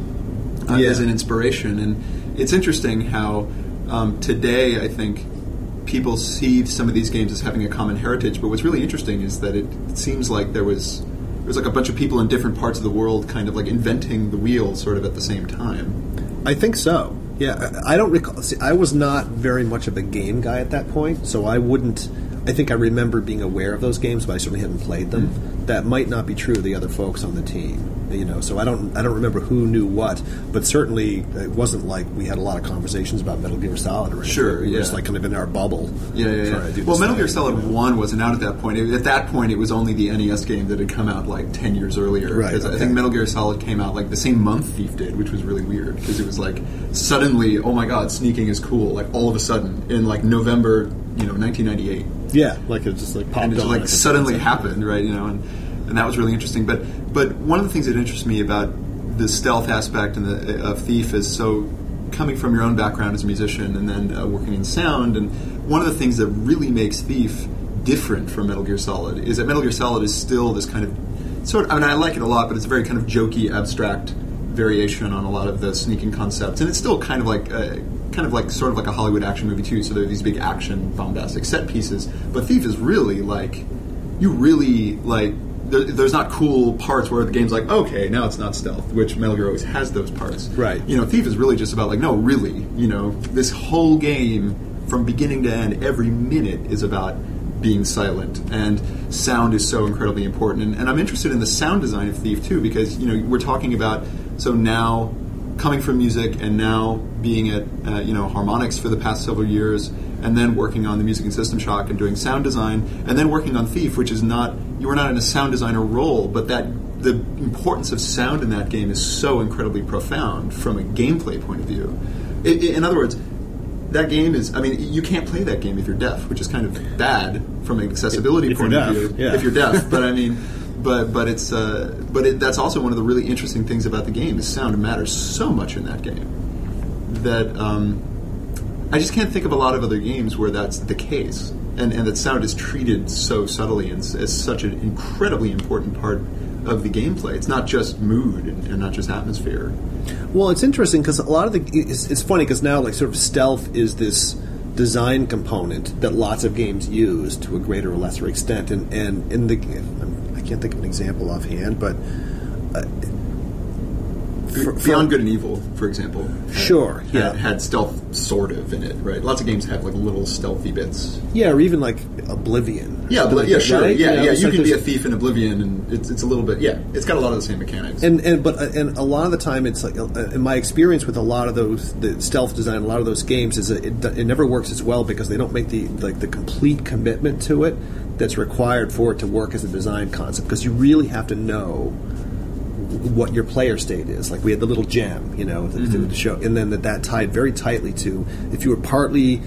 A: uh,
B: yeah.
A: as an inspiration. And it's interesting how um, today I think people see some of these games as having a common heritage. But what's really interesting is that it, it seems like there was there was like a bunch of people in different parts of the world kind of like inventing the wheel sort of at the same time.
B: I think so. Yeah, I don't recall. See, I was not very much of a game guy at that point, so I wouldn't. I think I remember being aware of those games, but I certainly hadn't played them. Mm-hmm. That might not be true of the other folks on the team. You know, so I don't. I don't remember who knew what, but certainly it wasn't like we had a lot of conversations about Metal Gear Solid or anything.
A: Sure,
B: we were
A: yeah.
B: just like kind of in our bubble.
A: Yeah, yeah, yeah. Well, Metal Gear Solid one wasn't out at that point. It, at that point, it was only the N E S game that had come out like ten years earlier.
B: Right.
A: Okay. I think Metal Gear Solid came out like the same month Thief did, which was really weird because it was like suddenly, oh my god, sneaking is cool. Like all of a sudden in like November, you know, nineteen ninety-eight.
B: Yeah, like it just like popped
A: and it just,
B: on.
A: like suddenly happened, right? You know, and and that was really interesting. But but one of the things that interests me about the stealth aspect and the of Thief is so coming from your own background as a musician and then uh, working in sound. And one of the things that really makes Thief different from Metal Gear Solid is that Metal Gear Solid is still this kind of sort of. I mean, I like it a lot, but it's a very kind of jokey, abstract variation on a lot of the sneaking concepts, and it's still kind of like. A, kind of like sort of like a Hollywood action movie too, so there are these big action bombastic set pieces, but Thief is really like you really like there, there's not cool parts where the game's like, okay, now it's not stealth, which Metal Gear always has those parts,
B: right?
A: You know, Thief is really just about like, no, really, you know, this whole game from beginning to end, every minute is about being silent, and sound is so incredibly important, and, and I'm interested in the sound design of Thief too, because you know we're talking about so now coming from music and now being at uh, you know Harmonix for the past several years, and then working on the Music and System Shock and doing sound design, and then working on Thief, which is not you were not in a sound designer role, but that the importance of sound in that game is so incredibly profound from a gameplay point of view. It, it, in other words, that game is. I mean, you can't play that game if you're deaf, which is kind of bad from an accessibility
B: if
A: point
B: you're
A: of
B: deaf,
A: view.
B: yeah.
A: If you're deaf, but I mean. But but it's uh, but it, that's also one of the really interesting things about the game is sound matters so much in that game that um, I just can't think of a lot of other games where that's the case, and, and that sound is treated so subtly and as such an incredibly important part of the gameplay. It's not just mood and, and not just atmosphere.
B: Well, it's interesting because a lot of the it's, it's funny because now like sort of stealth is this design component that lots of games use to a greater or lesser extent, and and in the I can't think of an example offhand, but uh,
A: for, Beyond Good and Evil, for example, had,
B: sure,
A: had,
B: yeah,
A: had stealth sort of in it, right? Lots of games have like little stealthy bits,
B: yeah, or even like Oblivion,
A: yeah, but, yeah, sure,
B: right?
A: yeah,
B: you know,
A: yeah. You
B: like
A: can be a thief in Oblivion, and it's it's a little bit, yeah, it's got a lot of the same mechanics,
B: and and but and a lot of the time, it's like uh, in my experience with a lot of those the stealth design, a lot of those games is that it, it never works as well because they don't make the like the complete commitment to it that's required for it to work as a design concept, because you really have to know what your player state is. Like we had the little gem, you know, mm-hmm. to show, and then that, that tied very tightly to if you were partly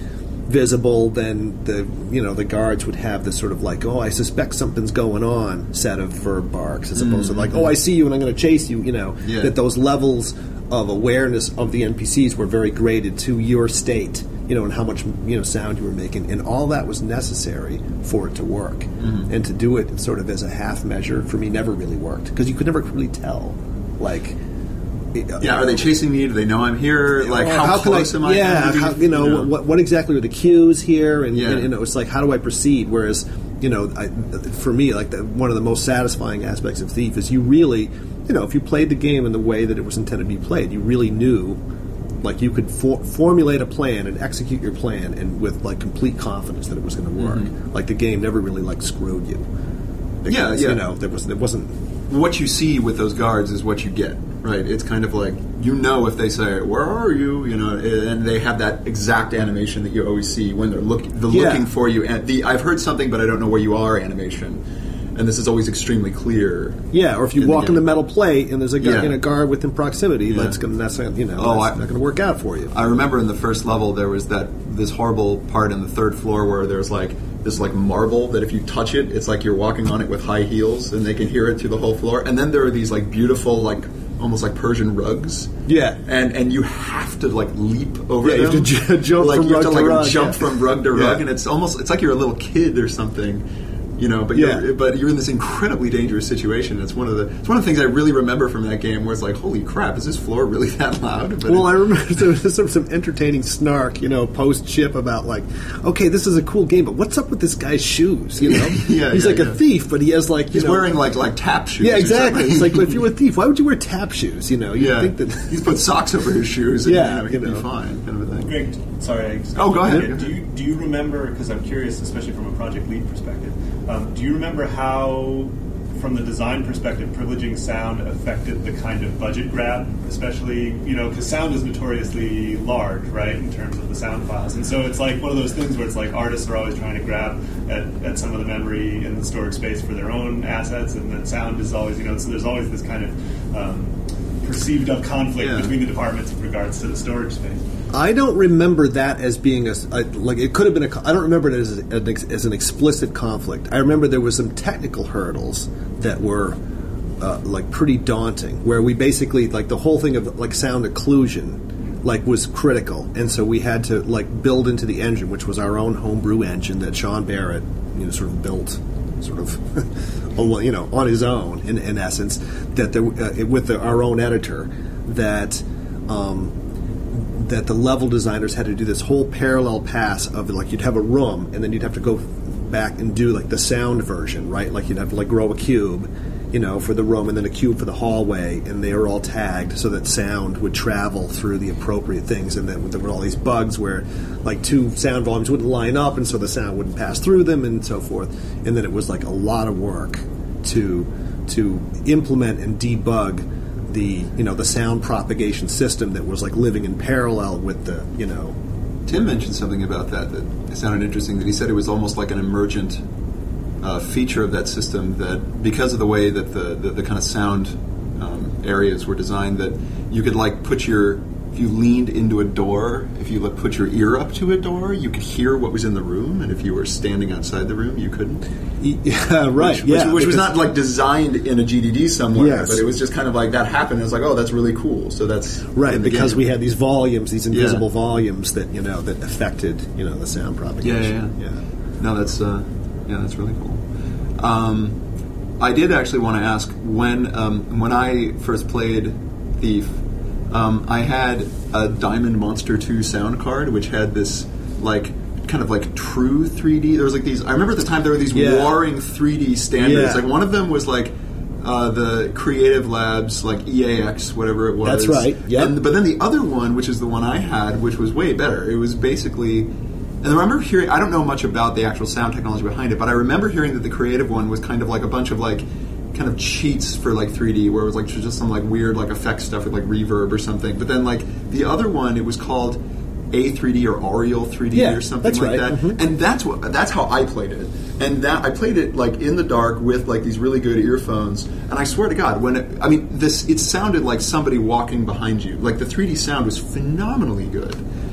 B: visible, then the you know the guards would have this sort of like, oh, I suspect something's going on set of verb barks, as opposed
A: Mm-hmm.
B: to like, oh, I see you and I'm going to chase you. You know,
A: Yeah.
B: that those levels of awareness of the N P Cs were very graded to your state, you know, and how much you know sound you were making, and all that was necessary for it to work.
A: Mm-hmm.
B: And to do it sort of as a half measure for me never really worked, because you could never really tell, like.
A: Yeah, are they chasing me? Do they know I'm here? Like,
B: Well,
A: how,
B: how can
A: close
B: I,
A: am I?
B: Yeah,
A: gonna be?
B: how, you know, What, what exactly are the cues here? And,
A: Yeah.
B: and you know, it's like, how do I proceed? Whereas, you know, I, for me, like the, one of the most satisfying aspects of Thief is you really, you know, if you played the game in the way that it was intended to be played, you really knew, like, you could for, formulate a plan and execute your plan, and with like complete confidence that it was going to work.
A: Mm-hmm.
B: Like the game never really like screwed you. Because,
A: Yeah, yeah.
B: You know, there was there wasn't.
A: What you see with those guards is what you get, right? It's kind of like, you know, if they say, "Where are you?" you know, and they have that exact animation that you always see when they're look, the
B: Yeah.
A: looking for you. And the "I've heard something, but I don't know where you are" animation, and this is always extremely clear.
B: Yeah, or if you
A: in the
B: walk in the
A: game.
B: metal plate and there's a guy
A: Yeah.
B: in a guard within proximity,
A: Yeah.
B: that's going to that's you know
A: Oh,
B: that's
A: I-
B: not going to work out for you.
A: I remember in the first level there was that this horrible part in the third floor where there's like this like marble that if you touch it, it's like you're walking on it with high heels, and they can hear it through the whole floor. And then there are these like beautiful, like almost like Persian rugs.
B: Yeah.
A: and and you have to like leap over
B: Yeah, you
A: them.
B: have to j- jump
A: like
B: from
A: you have
B: rug
A: to
B: to
A: like
B: rug,
A: jump
B: yeah.
A: from rug to rug,
B: Yeah.
A: and it's almost it's like you're a little kid or something. You know, but
B: Yeah.
A: you're, but you're in this incredibly dangerous situation. It's one of the it's one of the things I really remember from that game, where it's like, holy crap, is this floor really that loud? But
B: Well,
A: it-
B: I remember there was some, some entertaining snark, you know, post chip about like, okay, this is a cool game, but what's up with this guy's shoes? You know,
A: Yeah,
B: he's
A: yeah,
B: like
A: yeah.
B: a thief, but he has like you
A: he's
B: know,
A: wearing like like tap shoes.
B: yeah,
A: or
B: exactly.
A: something.
B: It's like, well, if you were a thief, why would you wear tap shoes? You know, you
A: yeah,
B: think that
A: he's put socks over his shoes. And,
B: Yeah,
A: you know, he'd
B: you know.
A: be fine, kind of a thing.
C: Greg, sorry. I just
A: Oh, go ahead.
C: Yeah, Do you do you remember? Because I'm curious, especially from a project lead perspective. Um, do you remember how, from the design perspective, privileging sound affected the kind of budget grab? Especially, you know, because sound is notoriously large, right, in terms of the sound files, and so it's like one of those things where it's like artists are always trying to grab at, at some of the memory and the storage space for their own assets, and then sound is always, you know, so there's always this kind of um, perceived of conflict
A: Yeah.
C: between the departments in regards to the storage space.
B: I don't remember that as being a I- like it could have been a. I don't remember it as an, ex- as an explicit conflict. I remember there was some technical hurdles that were uh, like pretty daunting, where we basically like the whole thing of like sound occlusion like was critical, and so we had to like build into the engine, which was our own homebrew engine that Sean Barrett you know sort of built sort of you know on his own in, in essence that there, uh, with the, our own editor that. Um, that the level designers had to do this whole parallel pass of like you'd have a room and then you'd have to go back and do like the sound version, right? Like you'd have to like grow a cube, you know, for the room and then a cube for the hallway, and they were all tagged so that sound would travel through the appropriate things, and then there were all these bugs where like two sound volumes wouldn't line up and so the sound wouldn't pass through them and so forth. And then it was like a lot of work to to implement and debug the you know the sound propagation system that was like living in parallel with the you know
A: Tim mentioned something about that that sounded interesting. That he said it was almost like an emergent uh, feature of that system, that because of the way that the the, the kind of sound um, areas were designed, that you could like put your if you leaned into a door, if you like, put your ear up to a door, you could hear what was in the room, and if you were standing outside the room, you couldn't.
B: yeah right
A: Which,
B: yeah
A: which, which was
B: because-
A: not like designed in a G D D somewhere,
B: Yes.
A: but it was just kind of like that happened. It was like, oh, that's really cool. So that's
B: right
A: in the
B: because
A: game.
B: we had these volumes, these invisible
A: Yeah.
B: volumes that you know that affected you know the sound
A: Yeah,
B: propagation.
A: yeah, yeah. No, that's uh, yeah, that's really cool. Um, I did actually want to ask when um, when I first played Thief, um, I had a Diamond Monster two sound card, which had this like kind of like true three D. There was like these. I remember at the time there were these
B: Yeah.
A: warring three D standards.
B: Yeah.
A: Like one of them was like. Uh, the Creative Labs, like E A X, whatever it was.
B: That's right, yep.
A: And, but then the other one, which is the one I had, which was way better. It was basically, and I remember hearing. I don't know much about the actual sound technology behind it, but I remember hearing that the Creative one was kind of like a bunch of like, kind of cheats for like three D, where it was like just some like weird like effect stuff with like reverb or something. But then like the other one, it was called A three D or Arial three D
B: Yeah,
A: or something
B: that's
A: like
B: right.
A: that.
B: Mhm.
A: And that's what that's how I played it. And that I played it like in the dark with like these really good earphones. And I swear to God, when it, I mean this, it sounded like somebody walking behind you. Like the three D sound was phenomenally good.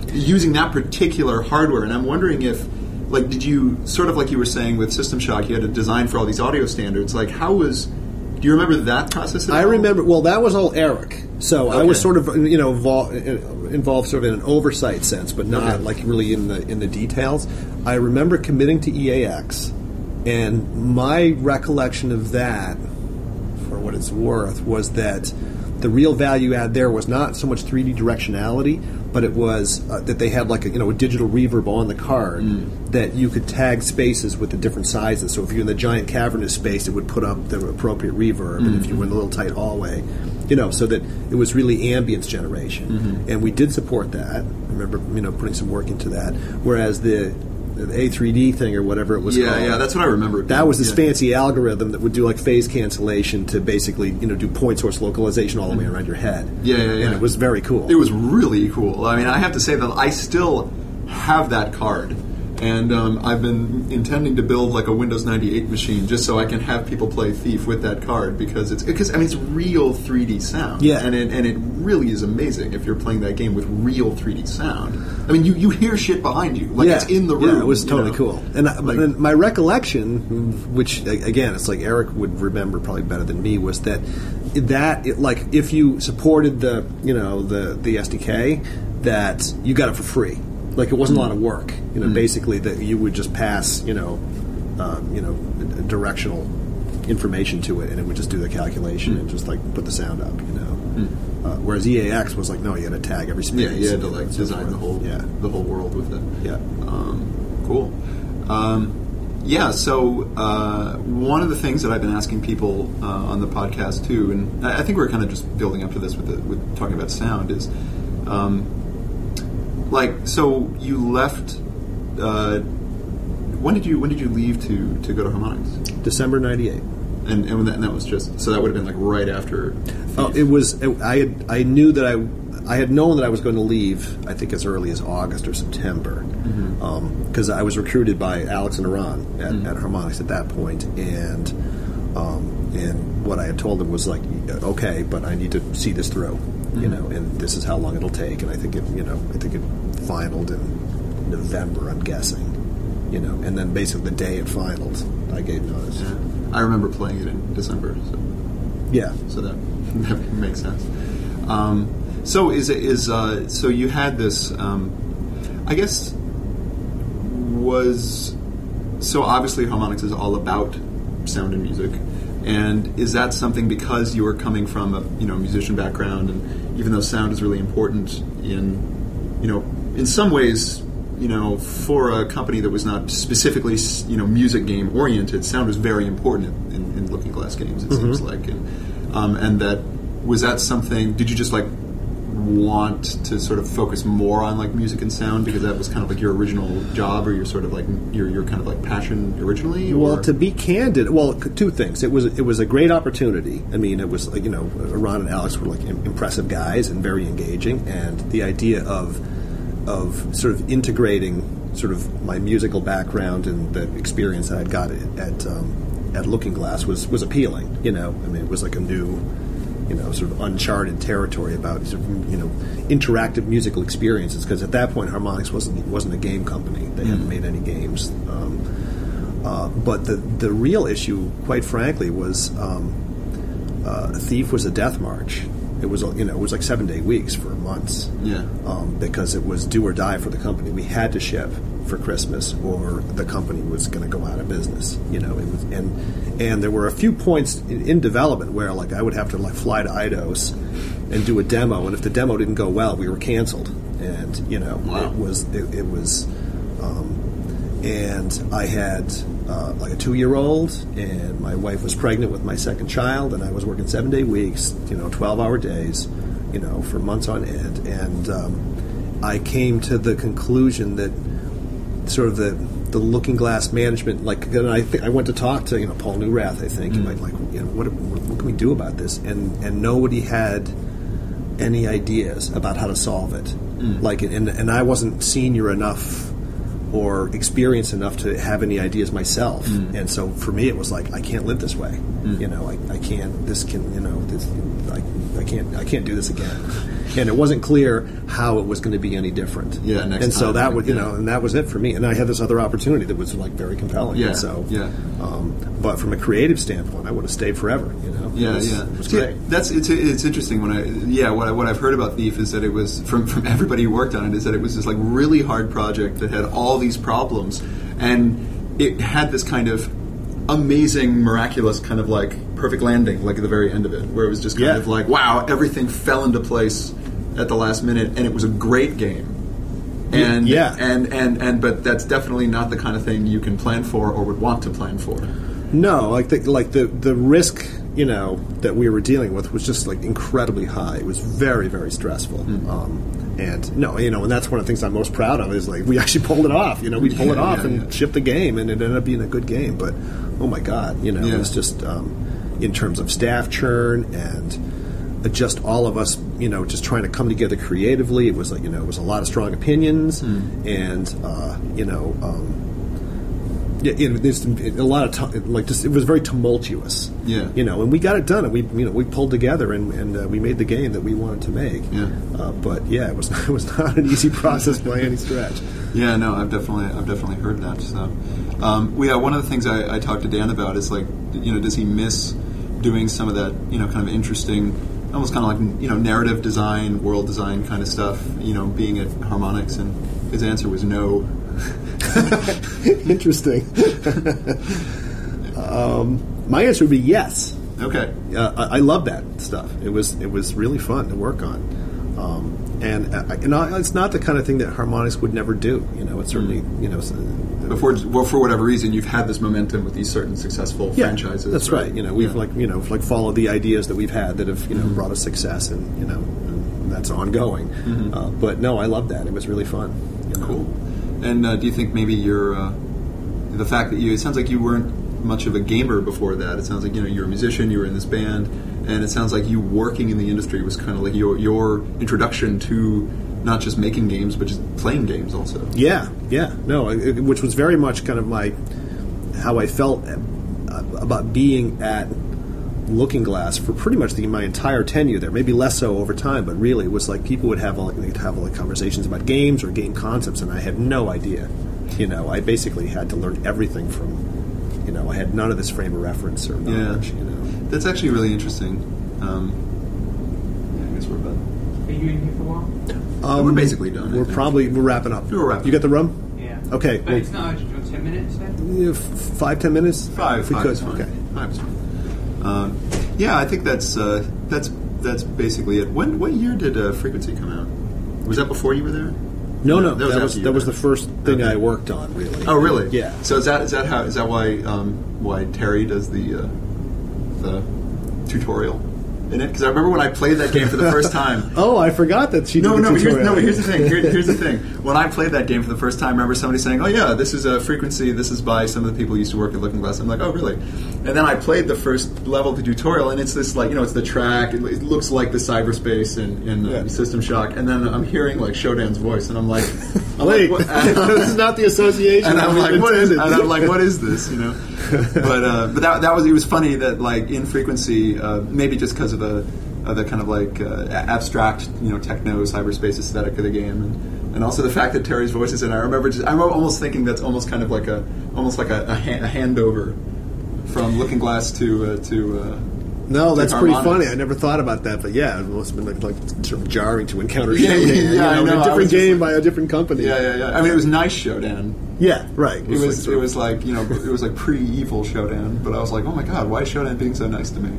A: using that particular hardware. And I'm wondering if, like, did you, sort of like you were saying with System Shock, you had to design for all these audio standards. Like, how was, do you remember that process at
B: I
A: all?
B: remember, well, that was all Eric. So
A: Okay.
B: I was sort of, you know, involved, involved sort of in an oversight sense, but not
A: Okay.
B: like really in the in the details. I remember committing to E A X, and my recollection of that, for what it's worth, was that the real value add there was not so much three D directionality, but it was uh, that they had like a, you know, a digital reverb on the card
A: Mm.
B: that you could tag spaces with the different sizes. So if you're in the giant cavernous space, it would put up the appropriate reverb, and if you were in the little tight hallway, you know, so that it was really ambience generation.
A: Mm-hmm.
B: And we did support that. I remember, you know, putting some work into that. Whereas the, the A three D thing or whatever it was
A: Yeah,
B: called,
A: yeah, that's what I remember.
B: that was this
A: Yeah.
B: fancy algorithm that would do like phase cancellation to basically, you know, do point source localization all the way around your head.
A: Yeah, yeah, yeah.
B: And it was very cool.
A: It was really cool. I mean, I have to say that I still have that card. And um, I've been intending to build like a Windows ninety-eight machine just so I can have people play Thief with that card because it's because I mean it's real three D sound.
B: Yeah.
A: and it, and it really is amazing if you're playing that game with real three D sound. I mean, you, you hear shit behind you like
B: yeah.
A: it's in the room.
B: Yeah, it was
A: you
B: totally
A: know?
B: cool. And I,
A: Like-
B: and my recollection, which again, it's like Eric would remember probably better than me, was that that it, like if you supported the you know the the S D K, that you got it for free. Like it wasn't a lot of work. You know,
A: Mm.
B: basically that you would just pass you know um, you know directional information to it, and it would just do the calculation
A: Mm.
B: and just like put the sound up. You know. Uh, whereas E A X was like, no, you had to tag every space.
A: Yeah, you had to like
B: and so
A: design the
B: forth.
A: whole
B: Yeah.
A: the whole world with it.
B: Yeah.
A: Um, cool. Um, yeah, so uh, one of the things that I've been asking people uh, on the podcast too, and I I think we're kind of just building up to this with the, with talking about sound, is um, like so you left. Uh, when did you when did you leave to, to go to Harmonix?
B: December ninety-eight.
A: And and, that, and that was just so that would have been like right after.
B: Oh, it was. It, I had. I knew that I. I had known that I was going to leave. I think as early as August or September, because um, I was recruited by Alex and Iran at,
A: Mm-hmm.
B: at Harmonix at that point, and um, and what I had told them was like, okay, but I need to see this through,
A: Mm-hmm.
B: you know, and this is how long it'll take, and I think it, you know, I think it finaled in November, I'm guessing, you know, and then basically the day it finaled, I gave notice.
A: Yeah. I remember playing it in December. So.
B: Yeah.
A: So that that makes sense. Um, so is it is uh, so you had this? Um, I guess was so obviously Harmonix is all about sound and music, and is that something because you were coming from a you know musician background, and even though sound is really important in you know in some ways. You know, for a company that was not specifically, you know, music game oriented, sound was very important in, in Looking Glass games. It
B: Mm-hmm.
A: seems like, and um, and that was that something. Did you just like want to sort of focus more on like music and sound because that was kind of like your original job, or your sort of like your your kind of like passion originally? Or?
B: Well, to be candid, well, c- two things. It was it was a great opportunity. I mean, it was like you know, Ron and Alex were like im- impressive guys and very engaging, and the idea of of sort of integrating sort of my musical background and the experience that I'd got at at, um, at Looking Glass was was appealing. You know, I mean, it was like a new, you know, sort of uncharted territory about sort of, you know interactive musical experiences. Because at that point, Harmonix wasn't wasn't a game company; they hadn't made any games. Um, uh, but the the real issue, quite frankly, was um, uh, Thief was a death march. It was, you know, it was like seven day weeks for months.
A: Yeah.
B: Um, because it was do or die for the company. We had to ship for Christmas, or the company was going to go out of business. You know, it was, and and there were a few points in, in development where, like, I would have to like fly to Eidos and do a demo, and if the demo didn't go well, we were canceled. And you know,
A: Wow.
B: it was it, it was. Um, and I had uh, like a two-year-old, and my wife was pregnant with my second child, and I was working seven-day weeks, you know, twelve-hour days, you know, for months on end. And um, I came to the conclusion that sort of the the Looking Glass management, like, and I think I went to talk to you know Paul Newrath, I think,
A: Mm-hmm.
B: and like, you know, what what can we do about this? And and nobody had any ideas about how to solve it.
A: Mm.
B: Like, and and I wasn't senior enough or experienced enough to have any ideas myself.
A: Mm.
B: And so for me, it was like, I can't live this way.
A: Mm.
B: You know, I, I can't. This can, you know, this, I, I can't. I can't do this again. and it wasn't clear how it was going to be any different.
A: Yeah, next
B: and so
A: time,
B: that would you
A: yeah.
B: know, and that was it for me. And I had this other opportunity that was like very compelling.
A: Yeah,
B: and so
A: yeah.
B: Um, but from a creative standpoint, I would have stayed forever. You know,
A: Yeah,
B: it was,
A: yeah,
B: it was
A: See,
B: great.
A: That's it's it's interesting when I yeah what I, what I've heard about Thief is that it was from from everybody who worked on it is that it was this like really hard project that had all these problems, and it had this kind of amazing, miraculous kind of like perfect landing, like at the very end of it, where it was just kind
B: Yeah.
A: of like wow, everything fell into place at the last minute, and it was a great game. And
B: Yeah.
A: and and and but that's definitely not the kind of thing you can plan for or would want to plan for.
B: No, like the like the the risk, you know, that we were dealing with was just like incredibly high. It was very very stressful.
A: Mm-hmm.
B: Um, and no, you know, and that's one of the things I'm most proud of is like we actually pulled it off. You know, we pulled
A: Yeah,
B: it off
A: yeah,
B: and
A: yeah.
B: shipped the game, and it ended up being a good game. But oh my god, you know,
A: Yeah.
B: it was just um, in terms of staff churn and just all of us, you know, just trying to come together creatively. It was like, you know, it was a lot of strong opinions,
A: Mm.
B: and uh, you know, um, yeah, you know, there's a lot of tu- like just it was very tumultuous.
A: Yeah.
B: you know, and we got it done, and we, you know, we pulled together, and, and uh, we made the game that we wanted to make.
A: Yeah.
B: Uh, but yeah, it was it was not an easy process by any stretch.
A: Yeah, no, I've definitely, I've definitely heard that. So, um, well, yeah, one of the things I, I talked to Dan about is like, you know, does he miss doing some of that, you know, kind of interesting, almost kind of like, you know, narrative design, world design kind of stuff, you know, being at Harmonix? And his answer was no.
B: Interesting. um, my answer would be yes.
A: Okay.
B: Uh, I, I love that stuff. It was it was really fun to work on, um, and uh, you know, it's not the kind of thing that Harmonix would never do. You know, it's certainly you know. It's,
A: Before, well, for whatever reason, you've had this momentum with these certain successful
B: yeah,
A: franchises.
B: that's right. You know, we've
A: Yeah.
B: like you know like followed the ideas that we've had that have you know brought us success, and you know and that's ongoing.
A: Mm-hmm.
B: Uh, but no, I loved that. It was really fun. You know?
A: Cool. And uh, do you think maybe your uh, the fact that you it sounds like you weren't much of a gamer before that. It sounds like you know you're a musician, you were in this band, and it sounds like you working in the industry was kind of like your your introduction to not just making games but just playing games also.
B: Yeah, yeah, no, it, which was very much kind of my how I felt uh, about being at Looking Glass for pretty much the, my entire tenure there. Maybe less so over time, but really it was like people would have like, they'd have like conversations about games or game concepts, and I had no idea. You know, I basically had to learn everything from. You know, I had none of this frame of reference or knowledge.
A: Yeah.
B: You know,
A: That's actually really interesting. Um, yeah, I guess we're about.
D: Are you in here for a while?
B: um,
A: we're basically done, I
B: We're
A: think.
B: probably we're wrapping up.
A: We're wrapping
B: You got the rum?
D: Yeah.
B: Okay,
D: But
B: well-
D: it's not urgent. Do you want ten minutes then?
B: Yeah, f- five ten minutes.
A: Five,
B: if we
A: five
B: could.
A: is fine.
B: Okay.
A: Five is fine. Um, yeah, I think that's uh, that's that's basically it. When what year did uh, Frequency come out? Was that before you were there?
B: No, no,
A: That
B: that
A: was
B: was
A: after you
B: that was
A: were
B: the
A: there.
B: first thing
A: Okay.
B: I worked on, really.
A: Oh, really?
B: Yeah.
A: So is that is that how is that why um, why Terry does the uh, the tutorial in it? Because I remember when I played that game for the first time.
B: Oh, I forgot that she.
A: No,
B: did the
A: no, but here's,
B: tutorial.
A: no, but here's the thing. Here, here's the thing. When I played that game for the first time, I remember somebody saying, "Oh yeah, this is a Frequency. This is by some of the people who used to work at Looking Glass." I'm like, "Oh really?" And then I played the first level of the tutorial, and it's this like you know, it's the track. It, it looks like the cyberspace in, in uh,
B: Yeah.
A: System Shock, and then I'm hearing like Shodan's voice, and I'm like, I'm
B: Wait,
A: like, what?
B: this is not the association.
A: And I'm
B: that
A: like,
B: we
A: what is? And
B: intended.
A: I'm like, what is this? You know. But uh, but that that was it was funny that like in Frequency, uh, maybe just because of the of the kind of like uh, abstract you know techno cyberspace aesthetic of the game, and, and also the fact that Terry's voice is in. I remember just I'm almost thinking that's almost kind of like a almost like a, a, hand, a handover from Looking Glass to uh, to. Uh,
B: No, that's
A: to
B: pretty
A: Harmonix.
B: funny. I never thought about that, but yeah, it must have been like, like sort of jarring to encounter
A: Yeah,
B: Shodan,
A: yeah,
B: you
A: yeah, I
B: know, in
A: know. I
B: a
A: was
B: different
A: just
B: game
A: like-
B: by a different company.
A: Yeah, yeah, yeah. I mean, it was nice Shodan.
B: Yeah, right.
A: It was
B: like
A: it
B: sort of-
A: was like you know it was like pre-evil Shodan, but I was like, oh my god, why is Shodan being so nice to me?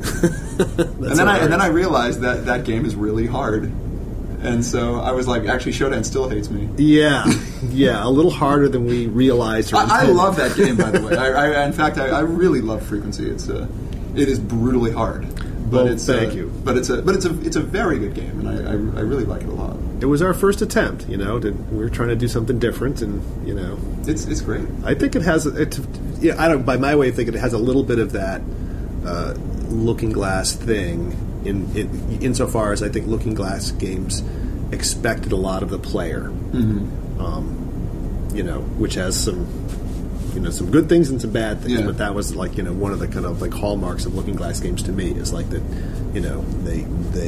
A: and then I and then I realized that that game is really hard, and so I was like, actually, Shodan still hates me.
B: Yeah, yeah, a little harder than we realized. Or
A: I, I
B: intended.
A: love that game, by the way. I, I, in fact, I, I really love Frequency. It's uh, it is brutally hard, but
B: Well,
A: it's
B: thank
A: uh,
B: you.
A: But it's a but it's a it's a very good game, and I, I, I really like it a lot.
B: It was our first attempt, you know. To, we were trying to do something different, and you know,
A: It's it's great.
B: I think it has. It, yeah, I don't. By my way of thinking, it has a little bit of that uh, Looking Glass thing. In, in insofar as I think Looking Glass games expected a lot of the player,
A: Mm-hmm.
B: um, you know, which has some, you know, some good things and some bad things.
A: Yeah.
B: But that was like you know one of the kind of like hallmarks of Looking Glass games to me is like that, you know, they they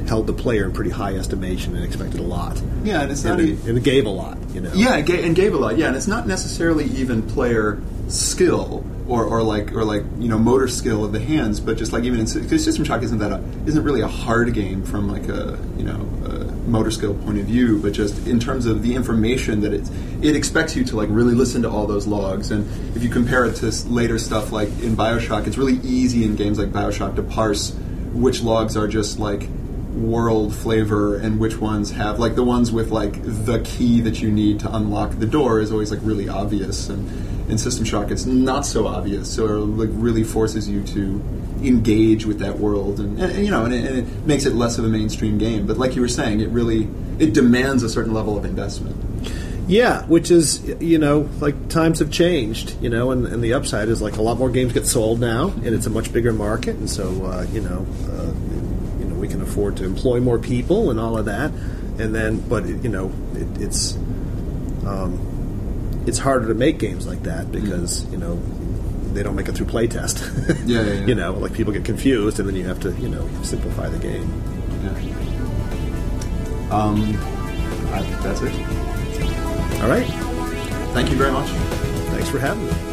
B: held the player in pretty high estimation and expected a lot.
A: Yeah, and it's
B: and
A: not
B: it, and it gave a lot, you know.
A: Yeah, and gave, and gave a lot. Yeah, and it's not necessarily even player skill or, or like or like you know motor skill of the hands, but just like even in, because System Shock isn't that a, isn't really a hard game from like a you know a motor skill point of view, but just in terms of the information that it it expects you to like really listen to all those logs. And if you compare it to later stuff like in BioShock, it's really easy in games like BioShock to parse which logs are just like world flavor and which ones have like the ones with like the key that you need to unlock the door is always like really obvious, and in System Shock it's not so obvious, so it like really forces you to engage with that world, and, and, and you know and it, and it makes it less of a mainstream game, but like you were saying, it really it demands a certain level of investment.
B: Yeah, which is, you know, like times have changed, you know, and, and the upside is like a lot more games get sold now, and it's a much bigger market, and so, uh, you know, uh, you know, we can afford to employ more people and all of that, and then, but, it, you know, it, it's um, it's harder to make games like that because, you know, they don't make it through playtest.
A: yeah, yeah, yeah.
B: You know, like people get confused, and then you have to, you know, simplify the game.
A: Yeah. Um, I, that's it.
B: All right.
A: Thank you very much.
B: Thanks for having me.